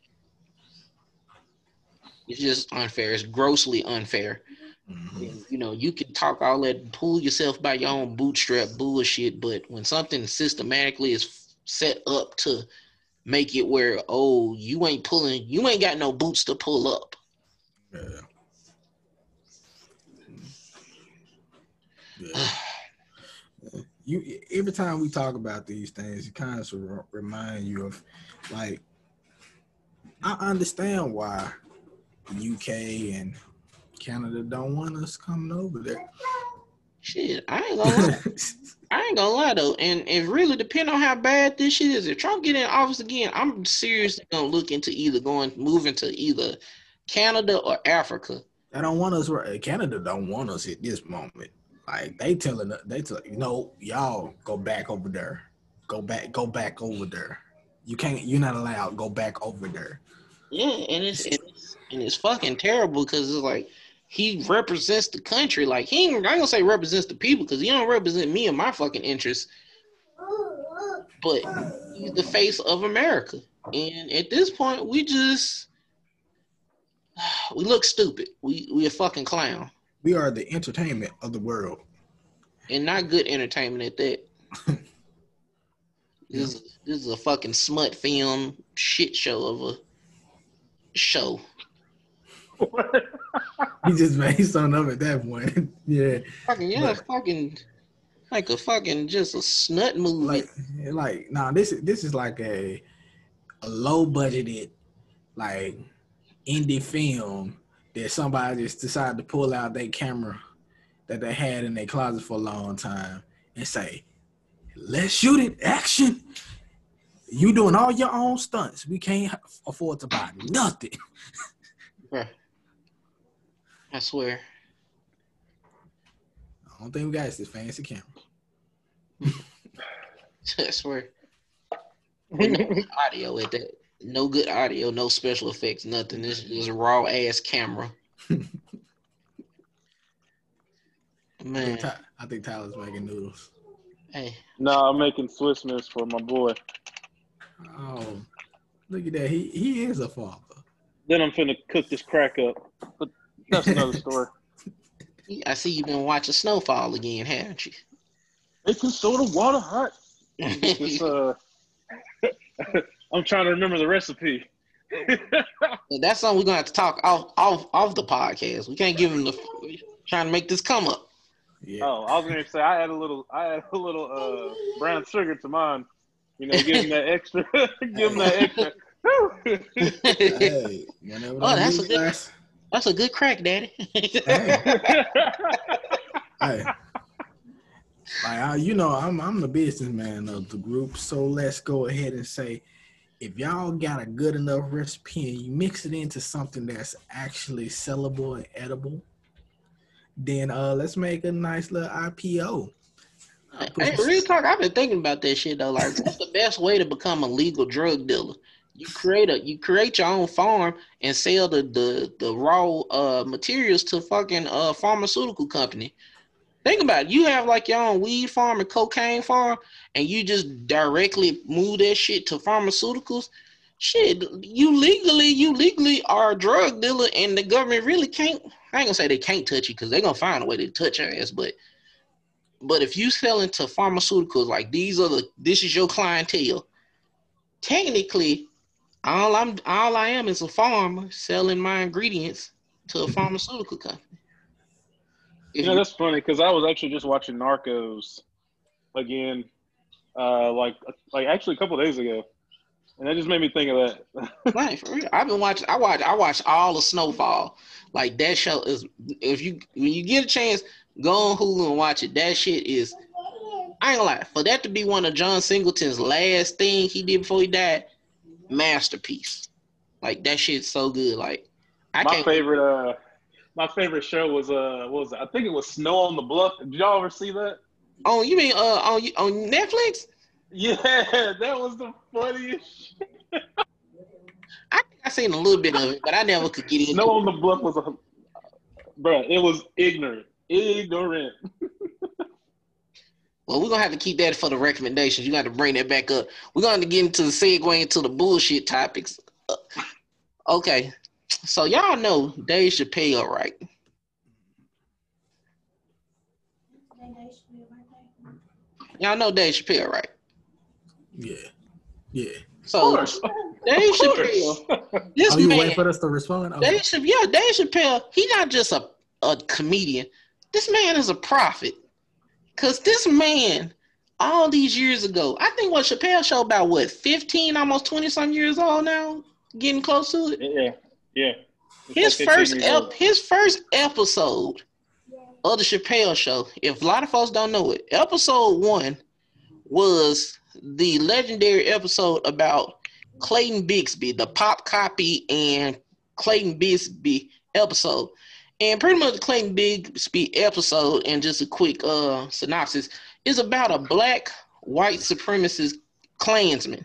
It's just unfair. It's grossly unfair. Mm-hmm. And, you know, you can talk all that, pull yourself by your own bootstrap bullshit, but when something systematically is set up to make it where, oh, you ain't pulling, you ain't got no boots to pull up. Yeah. Yeah. You every time we talk about these things, it kind of remind you of, like, I understand why the U K and Canada don't want us coming over there. Shit, I ain't gonna lie. I ain't gonna lie though, and it really depends on how bad this shit is. If Trump get in office again, I'm seriously gonna look into either going moving to either Canada or Africa. They don't want us. Right. Canada don't want us at this moment. Like they telling us, they tell you know, y'all go back over there, go back, go back over there. You can't. You're not allowed. Go back over there. Yeah, and it's it's and it's fucking terrible because it's like he represents the country. Like he ain't, I ain't gonna say represents the people because he don't represent me and my fucking interests. But he's the face of America, and at this point, we just we look stupid. We we a fucking clown. We are the entertainment of the world, and not good entertainment at that. This is, this is a fucking smut film shit show of a show. He just made something up at that point. Yeah. Fucking yeah, but, fucking like a fucking just a snut movie. Like like nah, this is this is like a a low budgeted like indie film that somebody just decided to pull out their camera that they had in their closet for a long time and say, let's shoot it, action. You doing all your own stunts. We can't afford to buy nothing. Bruh. I swear. I don't think we got this fancy camera. I swear. No audio at that. No good audio, no special effects, nothing. This is a raw ass camera. Man. I think, Ty- I think Tyler's making noodles. Hey. No, I'm making Swiss miss for my boy. Oh, look at that. He he is a father. Then I'm finna cook this crack up. But that's another story. I see you've been watching Snowfall again, haven't you? It's a soda water hot. It's, uh, I'm trying to remember the recipe. That's something we're gonna have to talk off off off the podcast. We can't give him the trying to make this come up. Yeah. Oh, I was gonna say I add a little I add a little uh, brown sugar to mine. You know, give him that extra give him that extra. Hey, oh, that's a good class. That's a good crack, Daddy. Hey. Hey. Like I, you know, I'm I'm the businessman of the group, so let's go ahead and say, if y'all got a good enough recipe and you mix it into something that's actually sellable and edible, then uh, let's make a nice little I P O. Hey, real talk, I've been thinking about that shit though. Like, what's the best way to become a legal drug dealer? You create a you create your own farm and sell the the, the raw uh, materials to fucking uh pharmaceutical company. Think about it. You have like your own weed farm and cocaine farm, and you just directly move that shit to pharmaceuticals. Shit, you legally, you legally are a drug dealer, and the government really can't. I ain't gonna say they can't touch you because they're gonna find a way to touch your ass. But, but if you sell into pharmaceuticals, like these are the, this is your clientele. Technically, all I'm, all I am is a farmer selling my ingredients to a pharmaceutical company. You know, that's funny because I was actually just watching Narcos again, uh, like like actually a couple of days ago, and that just made me think of that. Right, for real. I've been watching. I watch. I watch all of Snowfall. Like that show is. If you when you get a chance, go on Hulu and watch it. That shit is. I ain't gonna lie. For that to be one of John Singleton's last thing he did before he died, masterpiece. Like that shit's so good. Like I my can't. favorite. Uh, My favorite show was uh, what was it? I think it was Snow on the Bluff. Did y'all ever see that? Oh, you mean uh on on Netflix? Yeah, that was the funniest shit. I think I seen a little bit of it, but I never could get into. Snow on the Bluff was a, bro. It was ignorant, ignorant. Well, we're gonna have to keep that for the recommendations. You got to bring that back up. We're gonna get into the segue into the bullshit topics. Uh, okay. So y'all know Dave Chappelle, right? Y'all know Dave Chappelle, right? Yeah, yeah. So Dave Chappelle, this oh, you man, wait for us to respond? Okay. Dave Chappelle, yeah, Dave Chappelle, he's not just a, a comedian. This man is a prophet. Cause this man, all these years ago, I think what Chappelle show about what, fifteen, almost twenty some years old now, getting close to it. Yeah. Yeah. His like first ep- his first episode of the Chappelle Show. If a lot of folks don't know it, episode one was the legendary episode about Clayton Bigsby, the pop copy and Clayton Bigsby episode. And pretty much the Clayton Bigsby episode, and just a quick uh, synopsis, is about a black white supremacist Klansman.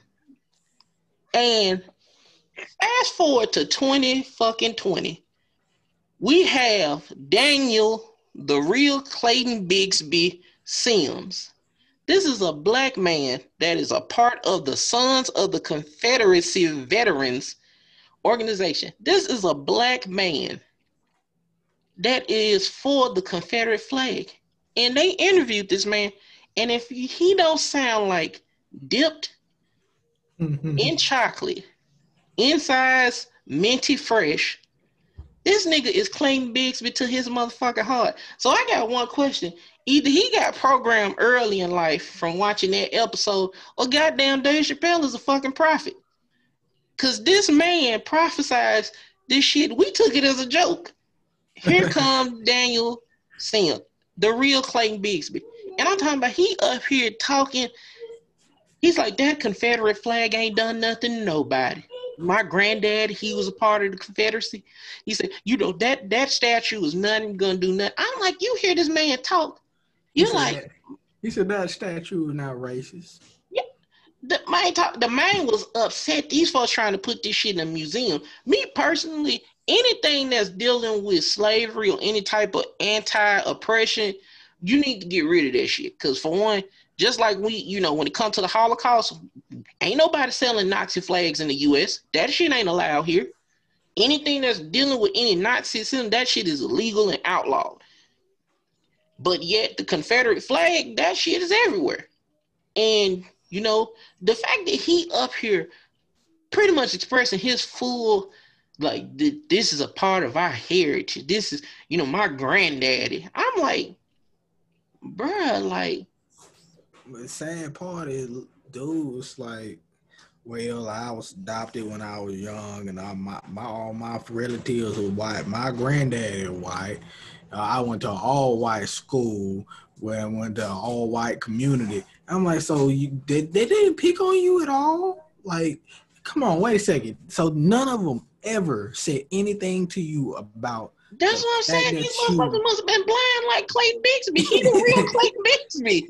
And fast forward to twenty fucking twenty, we have Daniel, the real Clayton Bigsby Sims. This is a black man that is a part of the Sons of the Confederacy Veterans organization. This is a black man that is for the Confederate flag. And they interviewed this man, and if he don't sound like dipped in chocolate, inside minty fresh, this nigga is Clayton Bigsby to his motherfucking heart. So I got one question. Either he got programmed early in life from watching that episode, or goddamn Dave Chappelle is a fucking prophet. Because this man prophesied this shit. We took it as a joke. Here comes Daniel Sim, the real Clayton Bigsby. And I'm talking about he up here talking. He's like, that Confederate flag ain't done nothing to nobody. My granddad, he was a part of the Confederacy. He said, you know, that that statue is nothing gonna do nothing. I'm like, you hear this man talk. You're he like, that, he said that statue is not racist. Yeah, the man talk, the man was upset. These folks trying to put this shit in a museum. Me personally, anything that's dealing with slavery or any type of anti-oppression, you need to get rid of that shit. Because for one, just like we, you know, when it comes to the Holocaust, ain't nobody selling Nazi flags in the U S. That shit ain't allowed here. Anything that's dealing with any Nazism, that shit is illegal and outlawed. But yet the Confederate flag, that shit is everywhere. And, you know, the fact that he up here pretty much expressing his full, like, th- this is a part of our heritage. This is, you know, my granddaddy. I'm like, bruh, like. But the sad part is, dudes, like, well, I was adopted when I was young, and I, my, my all my relatives were white. My granddad is white. Uh, I went to an all-white school where I went to an all-white community. I'm like, so you, they, they didn't pick on you at all? Like, come on, wait a second. So none of them ever said anything to you about. That's what I'm saying. These motherfuckers must have been blind like Clayton Bigsby. He the real Clayton Bigsby.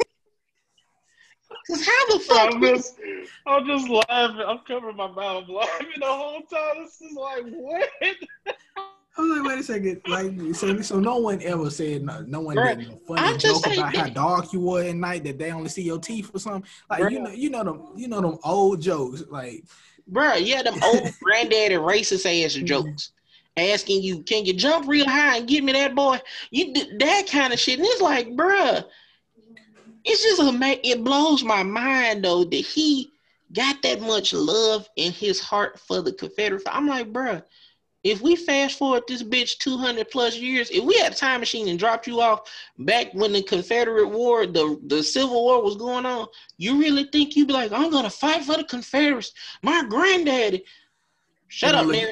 Cause how the fuck? I'm just, I'm just laughing. I'm covering my mouth, laughing the whole time. This is like, what? I was like, wait a second. Like, so, so no one ever said no. No one Bruh, did no funny I'm just joke about saying, how dark you were at night, that they only see your teeth or something. Like, Bruh. you know, you know them, you know them old jokes. Like, bro, yeah, them old granddaddy racist ass jokes. Asking you, can you jump real high and give me that boy? You did that kind of shit. And it's like, bruh, it's just a it blows my mind though that he got that much love in his heart for the Confederate. I'm like, bruh, if we fast forward this bitch two hundred plus years, if we had a time machine and dropped you off back when the Confederate War, the, the Civil War was going on, you really think you'd be like, I'm going to fight for the Confederates? My granddaddy. Shut up, man.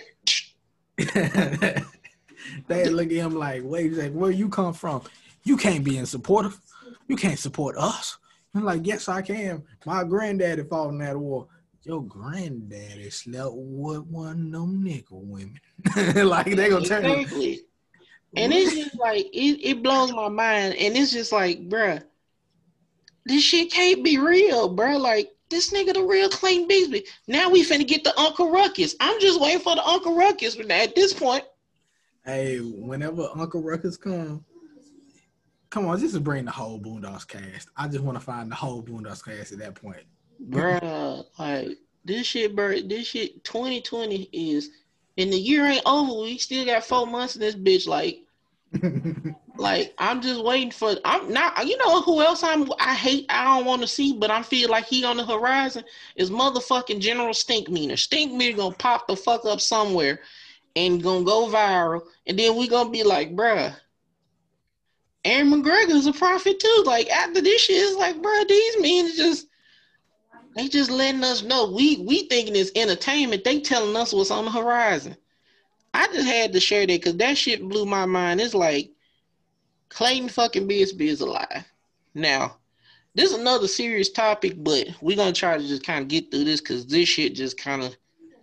They look at him like, wait a second, where you come from? You can't be in supportive. You can't support us. I'm like, yes, I can. My granddaddy fought in that war. Your granddaddy slept with one of them nigga women. Like, they gonna turn exactly. And it's just like, it, it blows my mind. And it's just like, bruh, this shit can't be real, bruh. Like, this nigga the real Clayton Bigsby. Now we finna get the Uncle Ruckus. I'm just waiting for the Uncle Ruckus at this point. Hey, whenever Uncle Ruckus come, come on, just bring the whole Boondocks cast. I just want to find the whole Boondocks cast at that point. Bruh, like, this shit, bruh, this shit, twenty twenty is, and the year ain't over. We still got four months in this bitch. Like, like, I'm just waiting for, I'm not, you know who else I'm, I hate, I don't want to see, but I feel like he on the horizon is motherfucking General Stinkmeaner. Stinkmeaner gonna pop the fuck up somewhere and gonna go viral. And then we gonna be like, bruh, Aaron McGregor is a prophet too. Like, after this shit, it's like, bruh, these men just, they just letting us know. We we thinking it's entertainment. They telling us what's on the horizon. I just had to share that because that shit blew my mind. It's like, Clayton fucking Bigsby is alive. Now, this is another serious topic, but we're gonna try to just kind of get through this because this shit just kind of,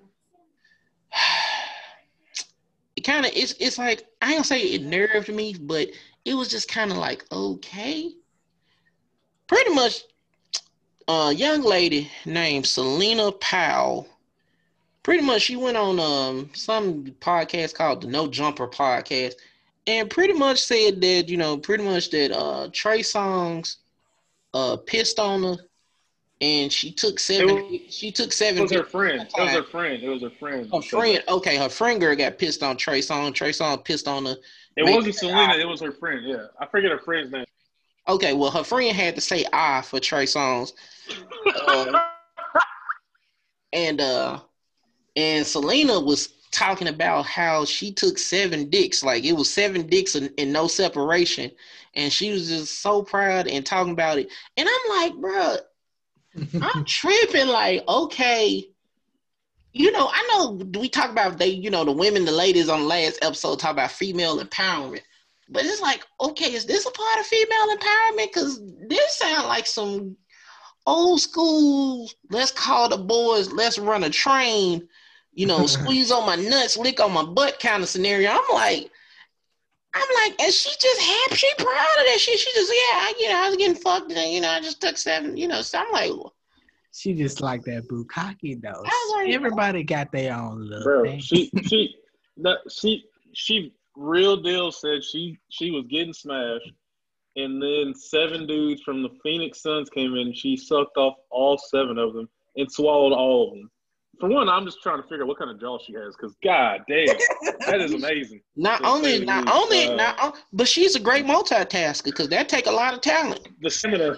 it kind of, it's it's like I ain't gonna say it nerved me, but it was just kind of like okay, pretty much. A young lady named Selena Powell. Pretty much, she went on um some podcast called the No Jumper Podcast, and pretty much said that you know, pretty much that uh Trey Songz uh pissed on her, and she took seven. Was, she took seven. It was her friend. It was her friend. It was her friend. Her friend. Okay, her friend girl got pissed on Trey Songz. Trey Songz pissed on her. It wasn't Selena. It was her friend. Yeah, I forget her friend's name. Okay, well, her friend had to say "I" for Trey Songz, uh, and uh, and Selena was talking about how she took seven dicks, like it was seven dicks and, and no separation, and she was just so proud and talking about it. And I'm like, bro, I'm tripping. Like, okay, you know, I know we talk about they, you know, the women, the ladies on the last episode talk about female empowerment. But it's like, okay, is this a part of female empowerment? Because this sounds like some old school, let's call the boys, let's run a train, you know, squeeze on my nuts, lick on my butt kind of scenario. I'm like, I'm like, and she just happy, she proud of that shit. She just, yeah, I, you know, I was getting fucked, and, you know, I just took seven, you know, so I'm like. She just like that bukkake though. Like, everybody got their own little bro, thing. She, she, that, she, she, real deal said she she was getting smashed, and then seven dudes from the Phoenix Suns came in and she sucked off all seven of them and swallowed all of them. For one, I'm just trying to figure out what kind of jaw she has because god damn, that is amazing. Not only, not only, uh, not on, but she's a great multitasker because that take a lot of talent. The stamina.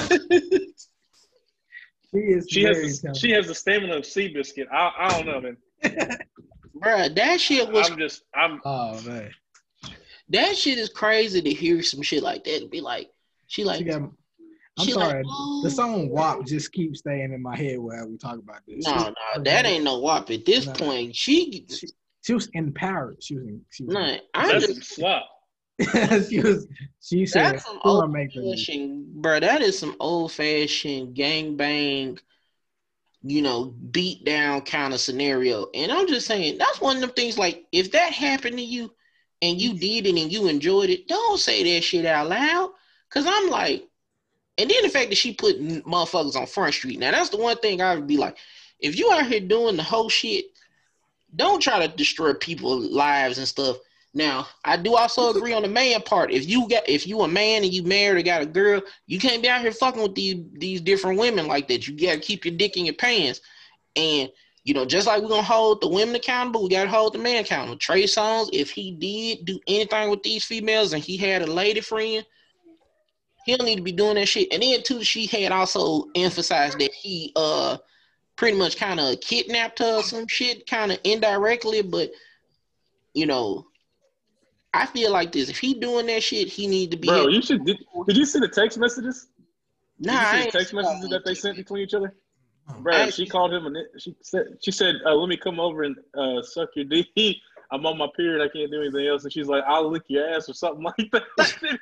she is. She has. The, she has the stamina of Seabiscuit. I I don't know, man. Bruh, that shit was. I'm just. I'm. Oh man, that shit is crazy to hear some shit like that and be like, she like. She got, I'm she sorry, like, oh. The song W A P just keeps staying in my head whenever we talk about this. No, she, no, that ain't no W A P. At this no. point, she, she. She was empowered. She was. In, she was. No, that's just, some slop. she was. She said, "That's some old fashioned, bro. That is some old fashioned gangbang." You know, beat down kind of scenario. And I'm just saying, that's one of them things, like, if that happened to you and you did it and you enjoyed it, don't say that shit out loud. Because I'm like, and then the fact that she put motherfuckers on Front Street. Now, that's the one thing I would be like, if you out here doing the whole shit, don't try to destroy people's lives and stuff. Now, I do also agree on the man part. If you got, if you a man and you married or got a girl, you can't be out here fucking with these these different women like that. You gotta keep your dick in your pants. And you know, just like we're gonna hold the women accountable, we gotta hold the man accountable. Trey Songz, if he did do anything with these females and he had a lady friend, he don't need to be doing that shit. And then too, she had also emphasized that he uh pretty much kind of kidnapped her or some shit, kind of indirectly, but you know. I feel like this. If he doing that shit, he need to be. Bro, you should. Did, did you see the text messages? Nah, did you see I the text messages that they sent between each other. Bro, she called him and she said, "She said, uh, let me come over and uh, suck your dick. I'm on my period. I can't do anything else." And she's like, "I'll lick your ass" or something like that.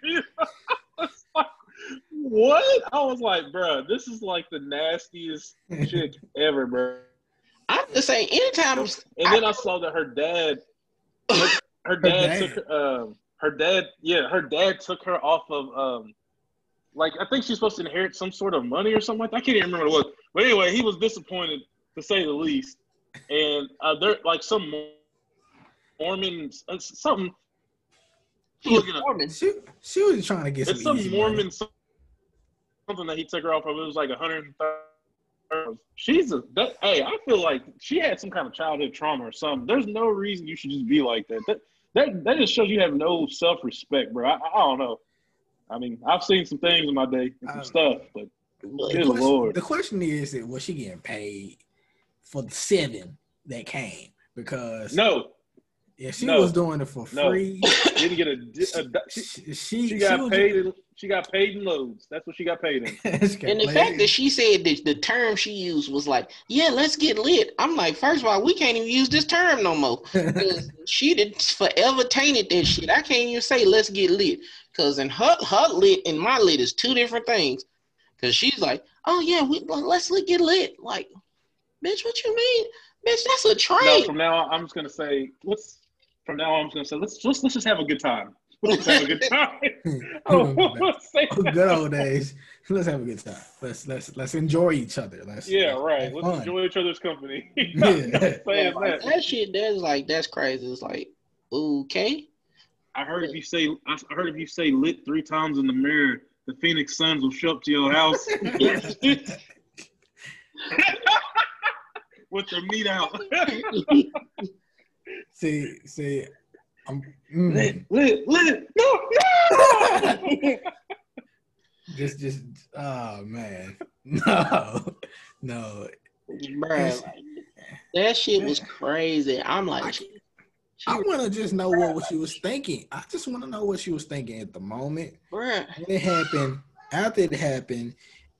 I was like, what? I was like, bro, this is like the nastiest shit ever, bro. I'm just saying, anytime. And then I, I saw that her dad. Her, Her dad, her dad took um, her dad. Yeah, her dad took her off of um, like I think she's supposed to inherit some sort of money or something like that. I can't even remember what it was. But anyway, he was disappointed to say the least. And uh, they're like some Mormon uh, something. She, Mormon. She, she was trying to get it's some, some Mormon money. Something that he took her off of. It was like a hundred. She's a that, hey, I feel like she had some kind of childhood trauma or something. There's no reason you should just be like that. That that, that just shows you have no self-respect, bro. I, I don't know. I mean, I've seen some things in my day and some um, stuff, but good question, Lord. The question is, was she getting paid for the seven that came? Because no. Yeah, she no. was doing it for free. No. Didn't get a, a she, she, she got she paid in, she got paid in loads. That's what she got paid in. And the fact that she said that the term she used was like, yeah, let's get lit. I'm like, first of all, we can't even use this term no more. She did forever tainted that shit. I can't even say let's get lit. Cause in her her lit and my lit is two different things. Cause she's like, oh yeah, we let's get lit. Like, bitch, what you mean? Bitch, that's a trade. No, from now on, I'm just gonna say let's. From now on, I'm just gonna say let's let's let's just have a good time. Let's just have a good time. oh, good old days. Let's have a good time. Let's let's let's enjoy each other. Let's yeah, let's right. Let's fun. enjoy each other's company. yeah. yeah, like, that shit. That's like that's crazy. It's like okay. I heard if you say I heard if you say lit three times in the mirror, the Phoenix Suns will show up to your house with their meat out. see, see, I'm mm. lit, lit, lit. No, no. just, just, oh man, no, no, bruh, like, that shit was crazy. I'm like. I, I want to just know what, what she was thinking. I just want to know what she was thinking at the moment. Bruh. When it happened, after it happened,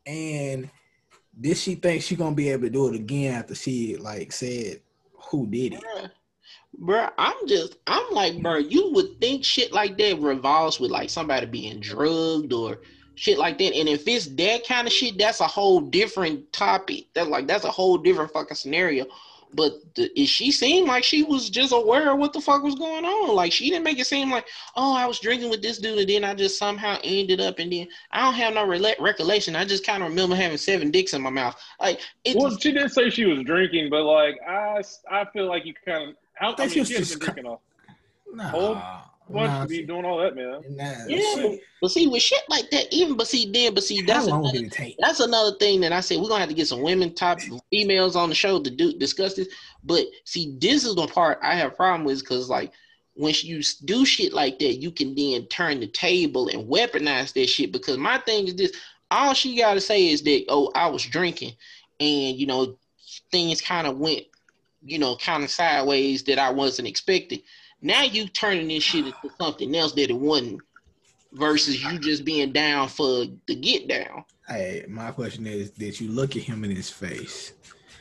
and did she think she gonna be able to do it again after she like said who did it? Bruh, bruh I'm just, I'm like, bruh, you would think shit like that revolves with like somebody being drugged or shit like that. And if it's that kind of shit, that's a whole different topic. That's like, that's a whole different fucking scenario. But the, she seemed like she was just aware of what the fuck was going on. Like, she didn't make it seem like, oh, I was drinking with this dude and then I just somehow ended up and then I don't have no re- recollection. I just kind of remember having seven dicks in my mouth. Like, it well, just, she didn't say she was drinking, but like, I, I feel like you kind of, I, I mean, she, she has been drinking off. Nah, whole bunch nah, to be doing all that, man. Nah, yeah, but, but see, with shit like that, even, but see, then, but see, that's how long another, did it take? that's another thing that I said, we're going to have to get some women, top females on the show to do discuss this. But see, this is the part I have a problem with because, like, when you do shit like that, you can then turn the table and weaponize that shit. Because my thing is this, all she got to say is that, oh, I was drinking and, you know, things kind of went, you know, kind of sideways that I wasn't expecting. Now you turning this shit into something else that it wasn't versus you just being down for the get down. Hey, my question is, did you look at him in his face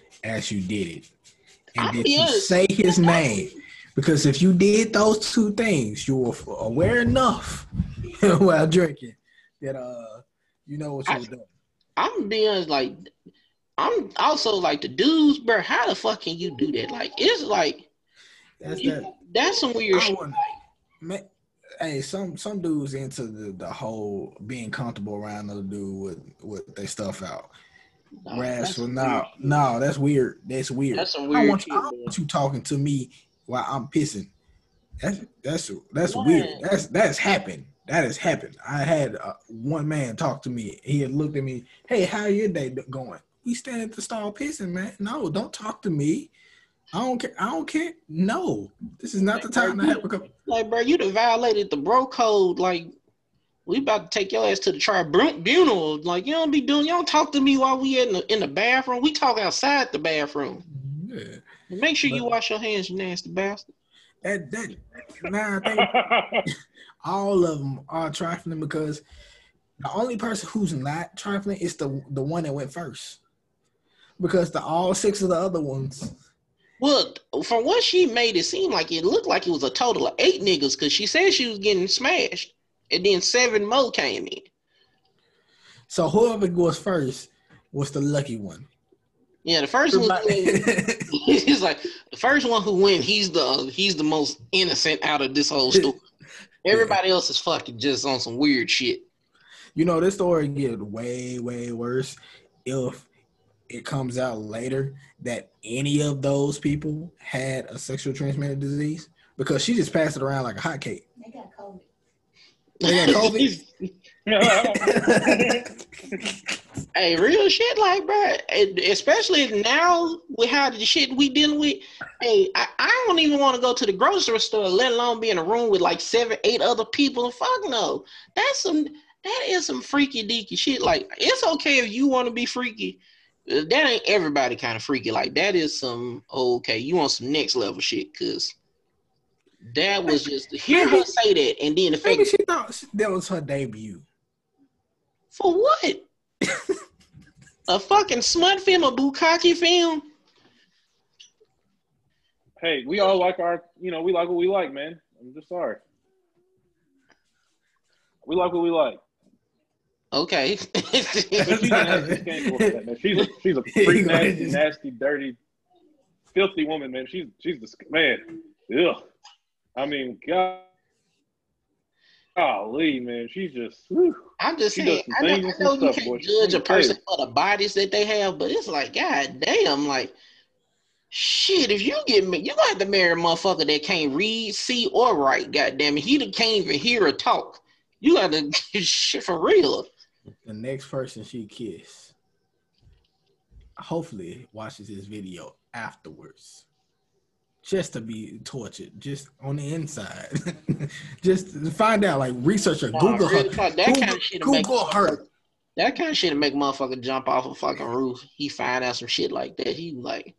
as you did it? And I did be you honest. say his name? Because if you did those two things, you were aware enough while drinking that uh you know what you I, were doing. I'm being honest, like I'm also like the dudes, bro. How the fuck can you do that? Like it's like That's you, that. that's some weird I shit. wouldn't- man, hey, some some dudes into the, the whole being comfortable around other dude with with their stuff out. No, Whereas that's for some no, weird shit. no, that's weird. That's weird. That's some I weird want, shit, I don't man. want you talking to me while I'm pissing. That's that's that's Man. weird. That's that's happened. That has happened. I had uh, one man talk to me. He had looked at me. Hey, how your day going? We stand at the stall pissing, man. No, don't talk to me. I don't care. I don't care. No, this is not the time to have a couple. Like, bro, you done violated the bro code. Like, we about to take your ass to the tribunal. Like, you don't be doing, you don't talk to me while we in the in the bathroom. We talk outside the bathroom. Yeah. Make sure But- you wash your hands, you nasty bastard. That that nah, I think all of them are trifling because the only person who's not trifling is the the one that went first. Because the all six of the other ones. Well, from what she made it seem like, it looked like it was a total of eight niggas because she said she was getting smashed, and then seven more came in. So whoever goes first was the lucky one. Yeah, the first one. He's like the first one who win. He's the he's the most innocent out of this whole story. Everybody else is fucking just on some weird shit. You know, this story get way way worse if it comes out later that any of those people had a sexual transmitted disease because she just passed it around like a hotcake. They got COVID. They got COVID. Hey, real shit, like, bro, especially now with how the shit we dealing with. Hey, I, I don't even want to go to the grocery store, let alone be in a room with like seven, eight other people. Fuck no, that's some, that is some freaky deaky shit. Like, it's okay if you want to be freaky. That ain't everybody kind of freaky. Like, that is some okay. You want some next level shit, cause that was just to hear her say that, and then the Maybe fact she thought that was her debut. for what? A fucking smut film, a bukkake film. Hey, we all like our, you know, we like what we like, man. I'm just sorry. We like what we like. Okay. But she's a nasty skank woman, man. She's a, she's a freak, nasty, nasty, dirty, filthy woman, man. She's she's the man. Ugh. I mean, God. Golly, man, she's just. Whew. I'm just she saying. I know, I know you stuff, can't boy. judge a person for the bodies that they have, but it's like, god damn, like, shit. If you get me, you gonna have to marry a motherfucker that can't read, see, or write. God damn it, he that can't even hear or talk. You got to shit for real. The next person she kiss, hopefully, watches this video afterwards. Just to be tortured, just on the inside, just to find out, like research her, Nah, Google really, her, that Google, kind of shit Google make, her. That kind of shit make motherfucker jump off a fucking roof. He find out some shit like that. He like,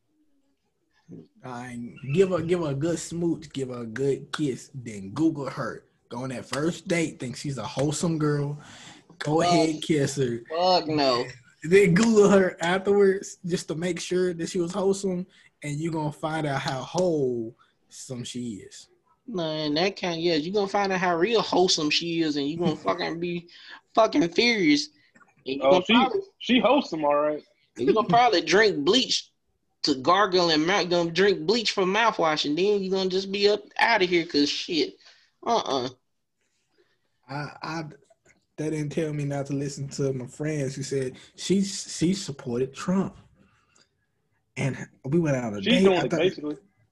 I give her, give her a good smooch, give her a good kiss, then Google her. Go on that first date, think she's a wholesome girl. Go fuck, ahead, kiss her. Fuck no. Then Google her afterwards just to make sure that she was wholesome. And you're going to find out how wholesome she is. No, and that kind of, yeah, you're going to find out how real wholesome she is, and you're going to fucking be fucking furious. And oh, she probably, she wholesome, all right. You're going to probably drink bleach to gargle and mouth, going to drink bleach for mouthwash, and then you're going to just be up out of here because shit. Uh-uh. I, I, that didn't tell me not to listen to my friends who said she, she supported Trump. And we went out on a She's date. doing it, basically.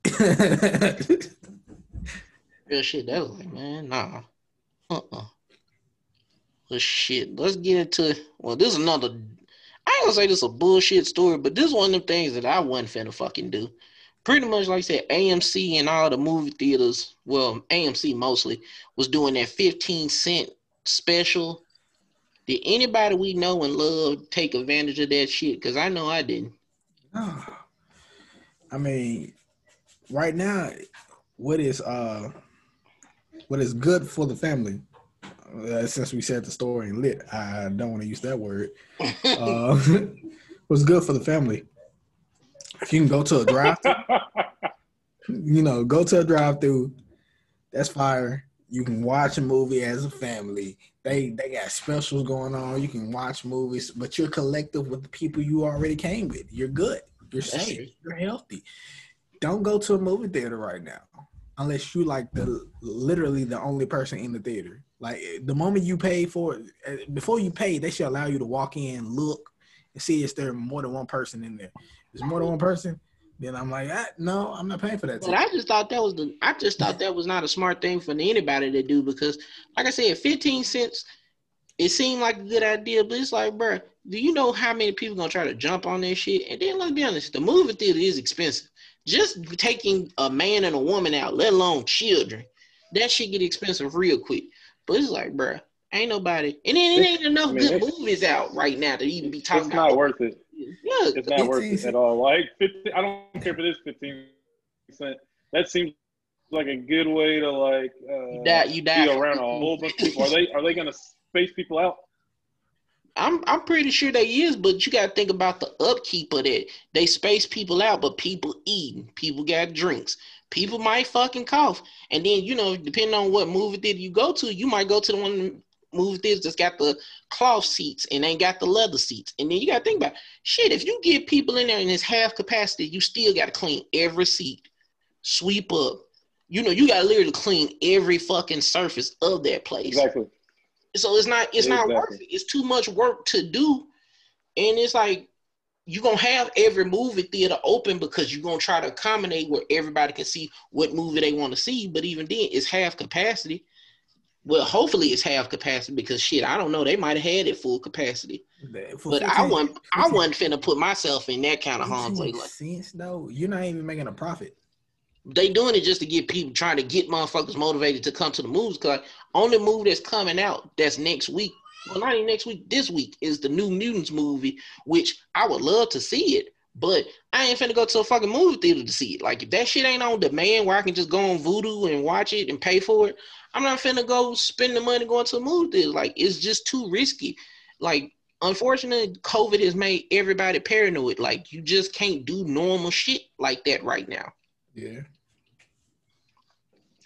Real shit. That was like, man, nah. Uh-uh. Well, shit. Let's get into, well, this is another, I ain't gonna say this is a bullshit story, but this is one of them things that I wasn't finna fucking do. Pretty much, like I said, A M C and all the movie theaters, well, A M C mostly, was doing that fifteen cent special. Did anybody we know and love take advantage of that shit? Because I know I didn't. Oh, I mean, right now, what is uh, what is good for the family? Uh, since we said the story and lit, I don't want to use that word. Uh, what's good for the family? If you can go to a drive-thru, you know, go to a drive-thru. That's fire. You can watch a movie as a family. They they got specials going on. You can watch movies, but you're collective with the people you already came with. You're good. You're safe. You're healthy. Don't go to a movie theater right now unless you like the literally the only person in the theater. Like the moment you pay for it, before you pay, they should allow you to walk in, look, and see if there's more than one person in there. If there's more than one person, then I'm like, ah, no, I'm not paying for that. But I just thought that was the. I just thought that was not a smart thing for anybody to do because, like I said, fifteen cents. It seemed like a good idea, but it's like, bro, do you know how many people gonna try to jump on that shit? And then let's be honest, the movie theater is expensive. Just taking a man and a woman out, let alone children, that shit get expensive real quick. But it's like, bro, ain't nobody, and then it ain't enough I mean, good movies out right now to even be talking about. It's not worth it. Yeah, it's not worth it at all. Like, fifteen, I don't care if it is fifteen cent. That seems like a good way to like uh, you die, you die be around a whole bunch of people. Are they are they gonna space people out? I'm I'm pretty sure they is, but you gotta think about the upkeep of that. They space people out, but people eating, people got drinks, people might fucking cough, and then you know, depending on what movie theater you go to, you might go to the one movie theaters that's got the cloth seats and ain't got the leather seats, and then you gotta think about shit. If you get people in there and it's half capacity, you still gotta clean every seat, sweep up. You know, you gotta literally clean every fucking surface of that place. Exactly. So it's not it's exactly. not worth it. It's too much work to do. And it's like you're gonna have every movie theater open because you're gonna try to accommodate where everybody can see what movie they want to see. But even then, it's half capacity. Well, hopefully it's half capacity because shit, I don't know. They might have had it full capacity. For but fifteen, I wasn't fifteen, I wasn't finna put myself in that kind of harm's way. Like, sense though, you're not even making a profit. They doing it just to get people, trying to get motherfuckers motivated to come to the movies. Cause only movie that's coming out that's next week, well not even next week, this week is the New Mutants movie, which I would love to see it, but I ain't finna go to a fucking movie theater to see it. Like if that shit ain't on demand where I can just go on Vudu and watch it and pay for it, I'm not finna go spend the money going to a movie theater. Like it's just too risky. Like unfortunately, COVID has made everybody paranoid. Like you just can't do normal shit like that right now. Yeah.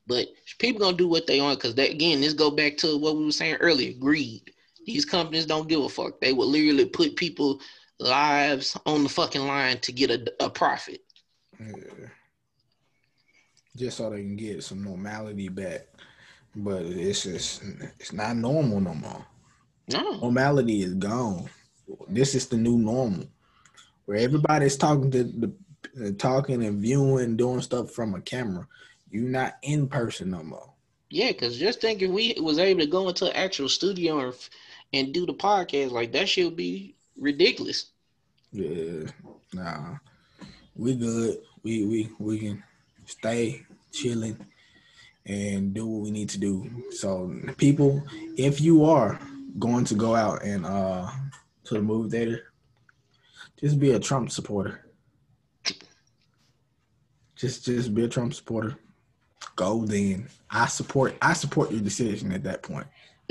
But people gonna do what they want because that again, this go back to what we were saying earlier, greed. These companies don't give a fuck. They will literally put people lives on the fucking line to get a, a profit. Yeah. Just so they can get some normality back. But it's just it's not normal no more. No. Normality is gone. This is the new normal. Where everybody's talking to the uh, talking and viewing, doing stuff from a camera. You're not in person no more. Yeah, because just think if we was able to go into an actual studio and, and do the podcast, like that shit would be ridiculous. Yeah, nah, we good. We we we can stay chilling and do what we need to do. So, people, if you are going to go out and uh to the movie theater, just be a Trump supporter. Just just be a Trump supporter. Go then. I support. I support your decision at that point.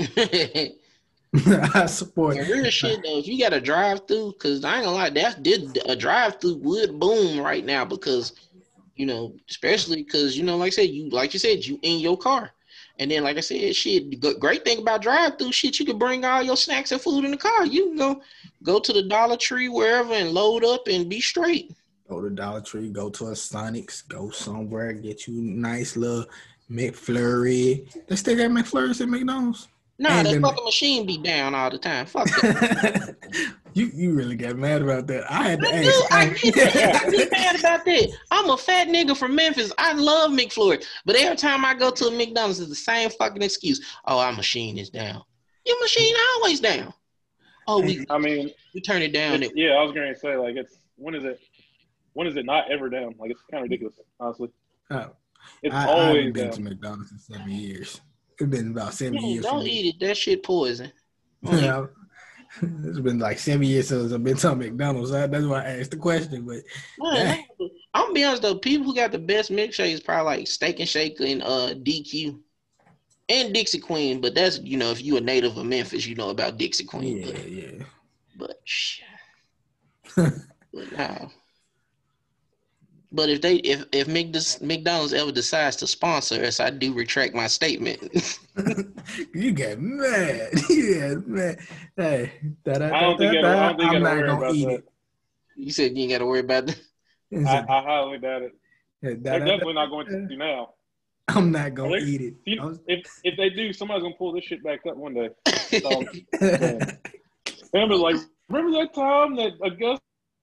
I support. And real shit though, if you got a drive through, because I ain't gonna lie, that's did a drive through would boom right now because, you know, especially because you know, like I said, you like you said, you in your car, and then like I said, shit. The great thing about drive through shit, you can bring all your snacks and food in the car. You can go go to the Dollar Tree wherever and load up and be straight. Go to Dollar Tree, go to a Sonics, go somewhere, get you a nice little McFlurry. They still got McFlurries at McDonald's. Nah, that fucking machine be down all the time. Fuck that. you you really got mad about that. I had to I ask. do, I get that. I get mad about that. I'm a fat nigga from Memphis. I love McFlurry. But every time I go to a McDonald's, it's the same fucking excuse. Oh, our machine is down. Your machine always down. Oh, we I mean, we turn it down. it's- yeah, I was going to say, like, it's, when is it, when is it not ever down? Like, it's kind of ridiculous, honestly. Oh, It's I, I always haven't been down. to McDonald's in seven years. It's been about seven Yeah, years. don't for me. eat it. That shit poison. Yeah. It's been like seven years since I've been to McDonald's. I, that's why I asked the question. But Man, I'm gonna be honest though, people who got the best milkshakes probably like Steak and Shake and uh D Q and Dixie Queen. But that's, you know, if you a native of Memphis, you know about Dixie Queen. yeah, But, yeah. but shit. But nah. But if they if if Mc- McDonald's ever decides to sponsor us, I do retract my statement. You get mad. You get mad. Hey, da, da, I don't da, think you da, gotta- I don't think you I'm gotta not worry gonna about eat that. it. You said you ain't got to worry about that. It's I, a- I highly doubt it. da, da, They're da, definitely da, not going to do now. I'm not gonna Are they- eat it. You- I'm- if if they do, somebody's gonna pull this shit back up one day. Um, remember, like, remember that time that Augusta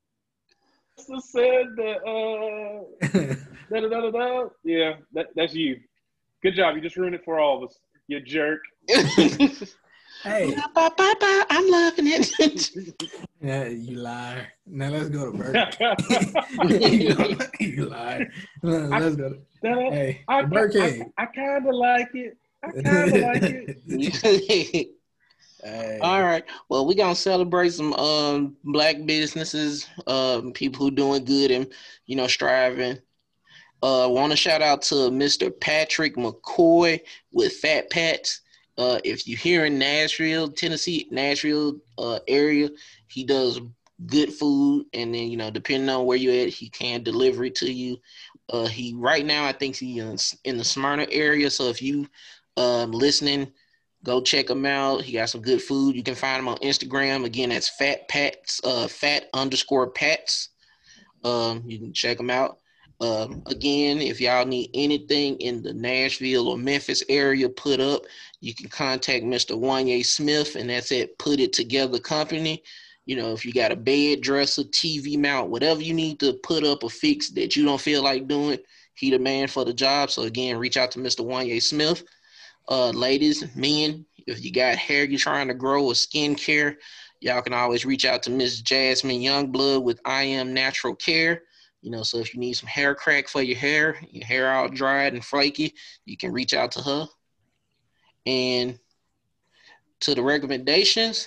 said that uh da da da da da? Yeah, that that's you. Good job. You just ruined it for all of us. You jerk. Hey, Ba, ba, ba, I'm loving it. yeah, you liar. Now let's go to Burger King. You liar. Let's go. To, hey, I, Burger I, King. I, I kind of like it. I kind of like it. Hey. All right. Well, we're gonna celebrate some um black businesses, um, people who doing good and, you know, striving. Uh want to shout out to Mister Patrick McCoy with Fat Pats. Uh, if you're here in Nashville, Tennessee, Nashville uh, area, he does good food, and then, you know, depending on where you're at, he can deliver it to you. Uh, he right now, I think he's in, in the Smyrna area. So if you um listening, go check him out. He got some good food. You can find him on Instagram. Again, that's Fat Pats, uh, Fat underscore Pats. Um, you can check him out. Um, again, if y'all need anything in the Nashville or Memphis area put up, you can contact Mister Wanye Smith, and that's at Put It Together Company. You know, if you got a bed dresser, T V mount, whatever you need to put up or fix that you don't feel like doing, he the man for the job. So again, reach out to Mister Wanye Smith. Uh, ladies, men, if you got hair you're trying to grow or skincare, y'all can always reach out to Miss Jasmine Youngblood with I Am Natural Care. You know, so if you need some hair crack for your hair, your hair all dried and flaky, you can reach out to her. And to the recommendations,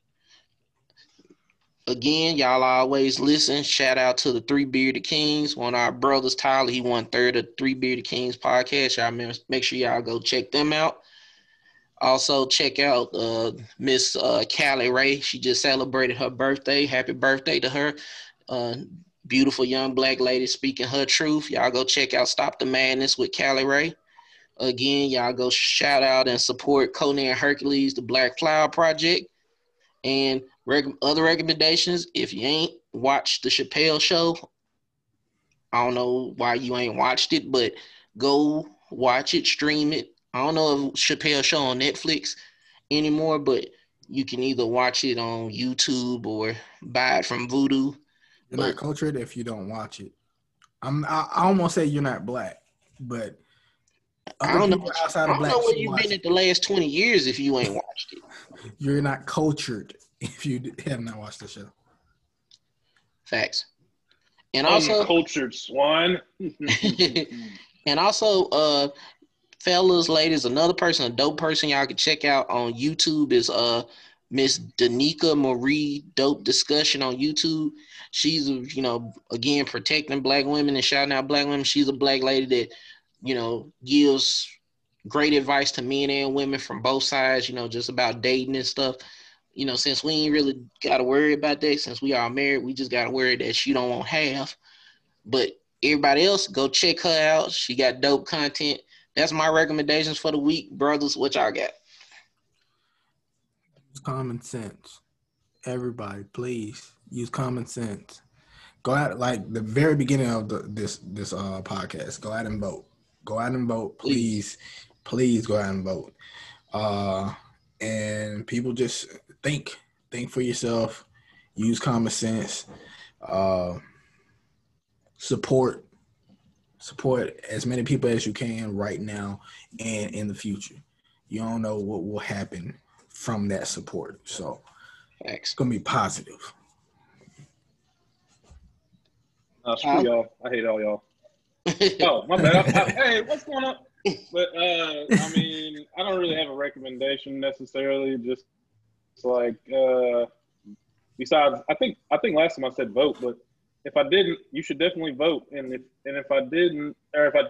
again, y'all always listen. Shout out to the Three Bearded Kings. One of our brothers, Tyler, he won third of the Three Bearded Kings podcast. Y'all make sure y'all go check them out. Also, check out uh, Miss uh, Callie Ray. She just celebrated her birthday. Happy birthday to her. Uh, beautiful young black lady speaking her truth. Y'all go check out Stop the Madness with Callie Ray. Again, y'all go shout out and support Conan Hercules, the Black Cloud Project. And rec- other recommendations, if you ain't watched the Chappelle Show, I don't know why you ain't watched it, but go watch it, stream it. I don't know if Chappelle Show on Netflix anymore, but you can either watch it on YouTube or buy it from Vudu. You're but, not cultured if you don't watch it. I'm. I, I almost say you're not black, but I other don't know. people What outside you, I of don't black know where should you've watch been it. at the last twenty years if you ain't watched it. You're not cultured if you have not watched the show. Facts. And also, uncultured swine. and also, uh, fellas, ladies, another person, a dope person y'all can check out on YouTube is uh Miss Danica Marie Dope Discussion on YouTube. She's, you know, again, protecting black women and shouting out black women. She's a black lady that, you know, gives great advice to men and women from both sides, you know, just about dating and stuff. You know, since we ain't really got to worry about that, since we are married, we just got to worry that she don't want half. But everybody else, go check her out. She got dope content. That's my recommendations for the week. Brothers, what y'all got? Use common sense. Everybody, please use common sense. Go out like the very beginning of the, this this uh podcast. Go out and vote. Go out and vote, please. Please, please go out and vote. Uh, and people just think, think for yourself. Use common sense. Uh, support, support as many people as you can right now and in the future. You don't know what will happen from that support. So Thanks. It's gonna be positive. Uh, screw huh? y'all. I hate all y'all. Oh, my bad. I, I, hey, what's going on? But, uh, I mean, I don't really have a recommendation necessarily. Just like, uh, besides, I think I think last time I said vote, but if I didn't, you should definitely vote. And if and if I didn't, or if I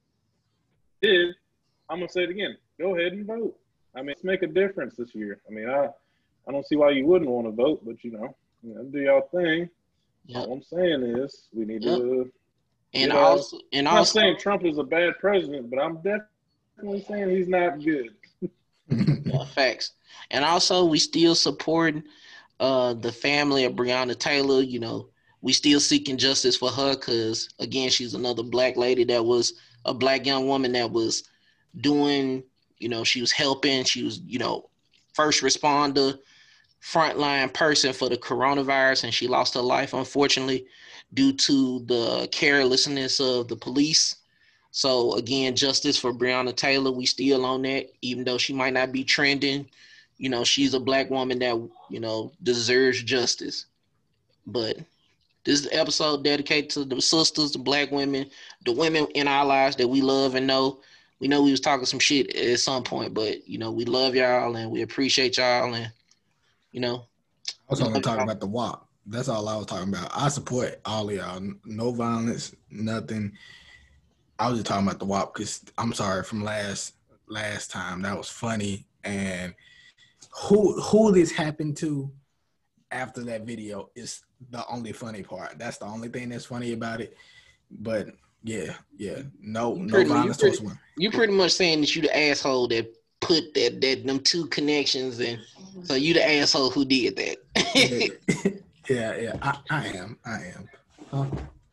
did, I'm gonna say it again. Go ahead and vote. I mean, let's make a difference this year. I mean, I I don't see why you wouldn't want to vote, but you know, you know do y'all thing. Yep. All I'm saying is we need yep. to. And also, know, and I'm also, not saying Trump is a bad president, but I'm definitely saying he's not good. Yeah, facts. And also, we still support uh, the family of Breonna Taylor. You know, we still seeking justice for her because, again, she's another black lady that was a black young woman that was doing, you know, she was helping. She was, you know, first responder, frontline person for the coronavirus, and she lost her life, unfortunately, due to the carelessness of the police. So, again, justice for Breonna Taylor. We still on that, even though she might not be trending. You know, she's a black woman that, you know, deserves justice. But this is the episode dedicated to the sisters, the black women, the women in our lives that we love and know. We know we was talking some shit at some point, but, you know, we love y'all and we appreciate y'all. And, you know. I was only talking about the W A P. That's all I was talking about. I support all of y'all. No violence, nothing. I was just talking about the W A P because I'm sorry from last last time. That was funny. And who who this happened to after that video is the only funny part. That's the only thing that's funny about it. But yeah, yeah. No, you no pretty, violence towards women. You pretty much saying that you the asshole that put that that them two connections and so you the asshole who did that. yeah, yeah, yeah. I, I am. I am. Huh?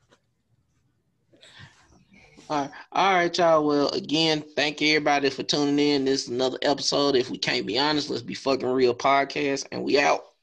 All right. All right, y'all. Well, again, thank everybody for tuning in. This is another episode. If we can't be honest, let's be fucking real podcast, and we out.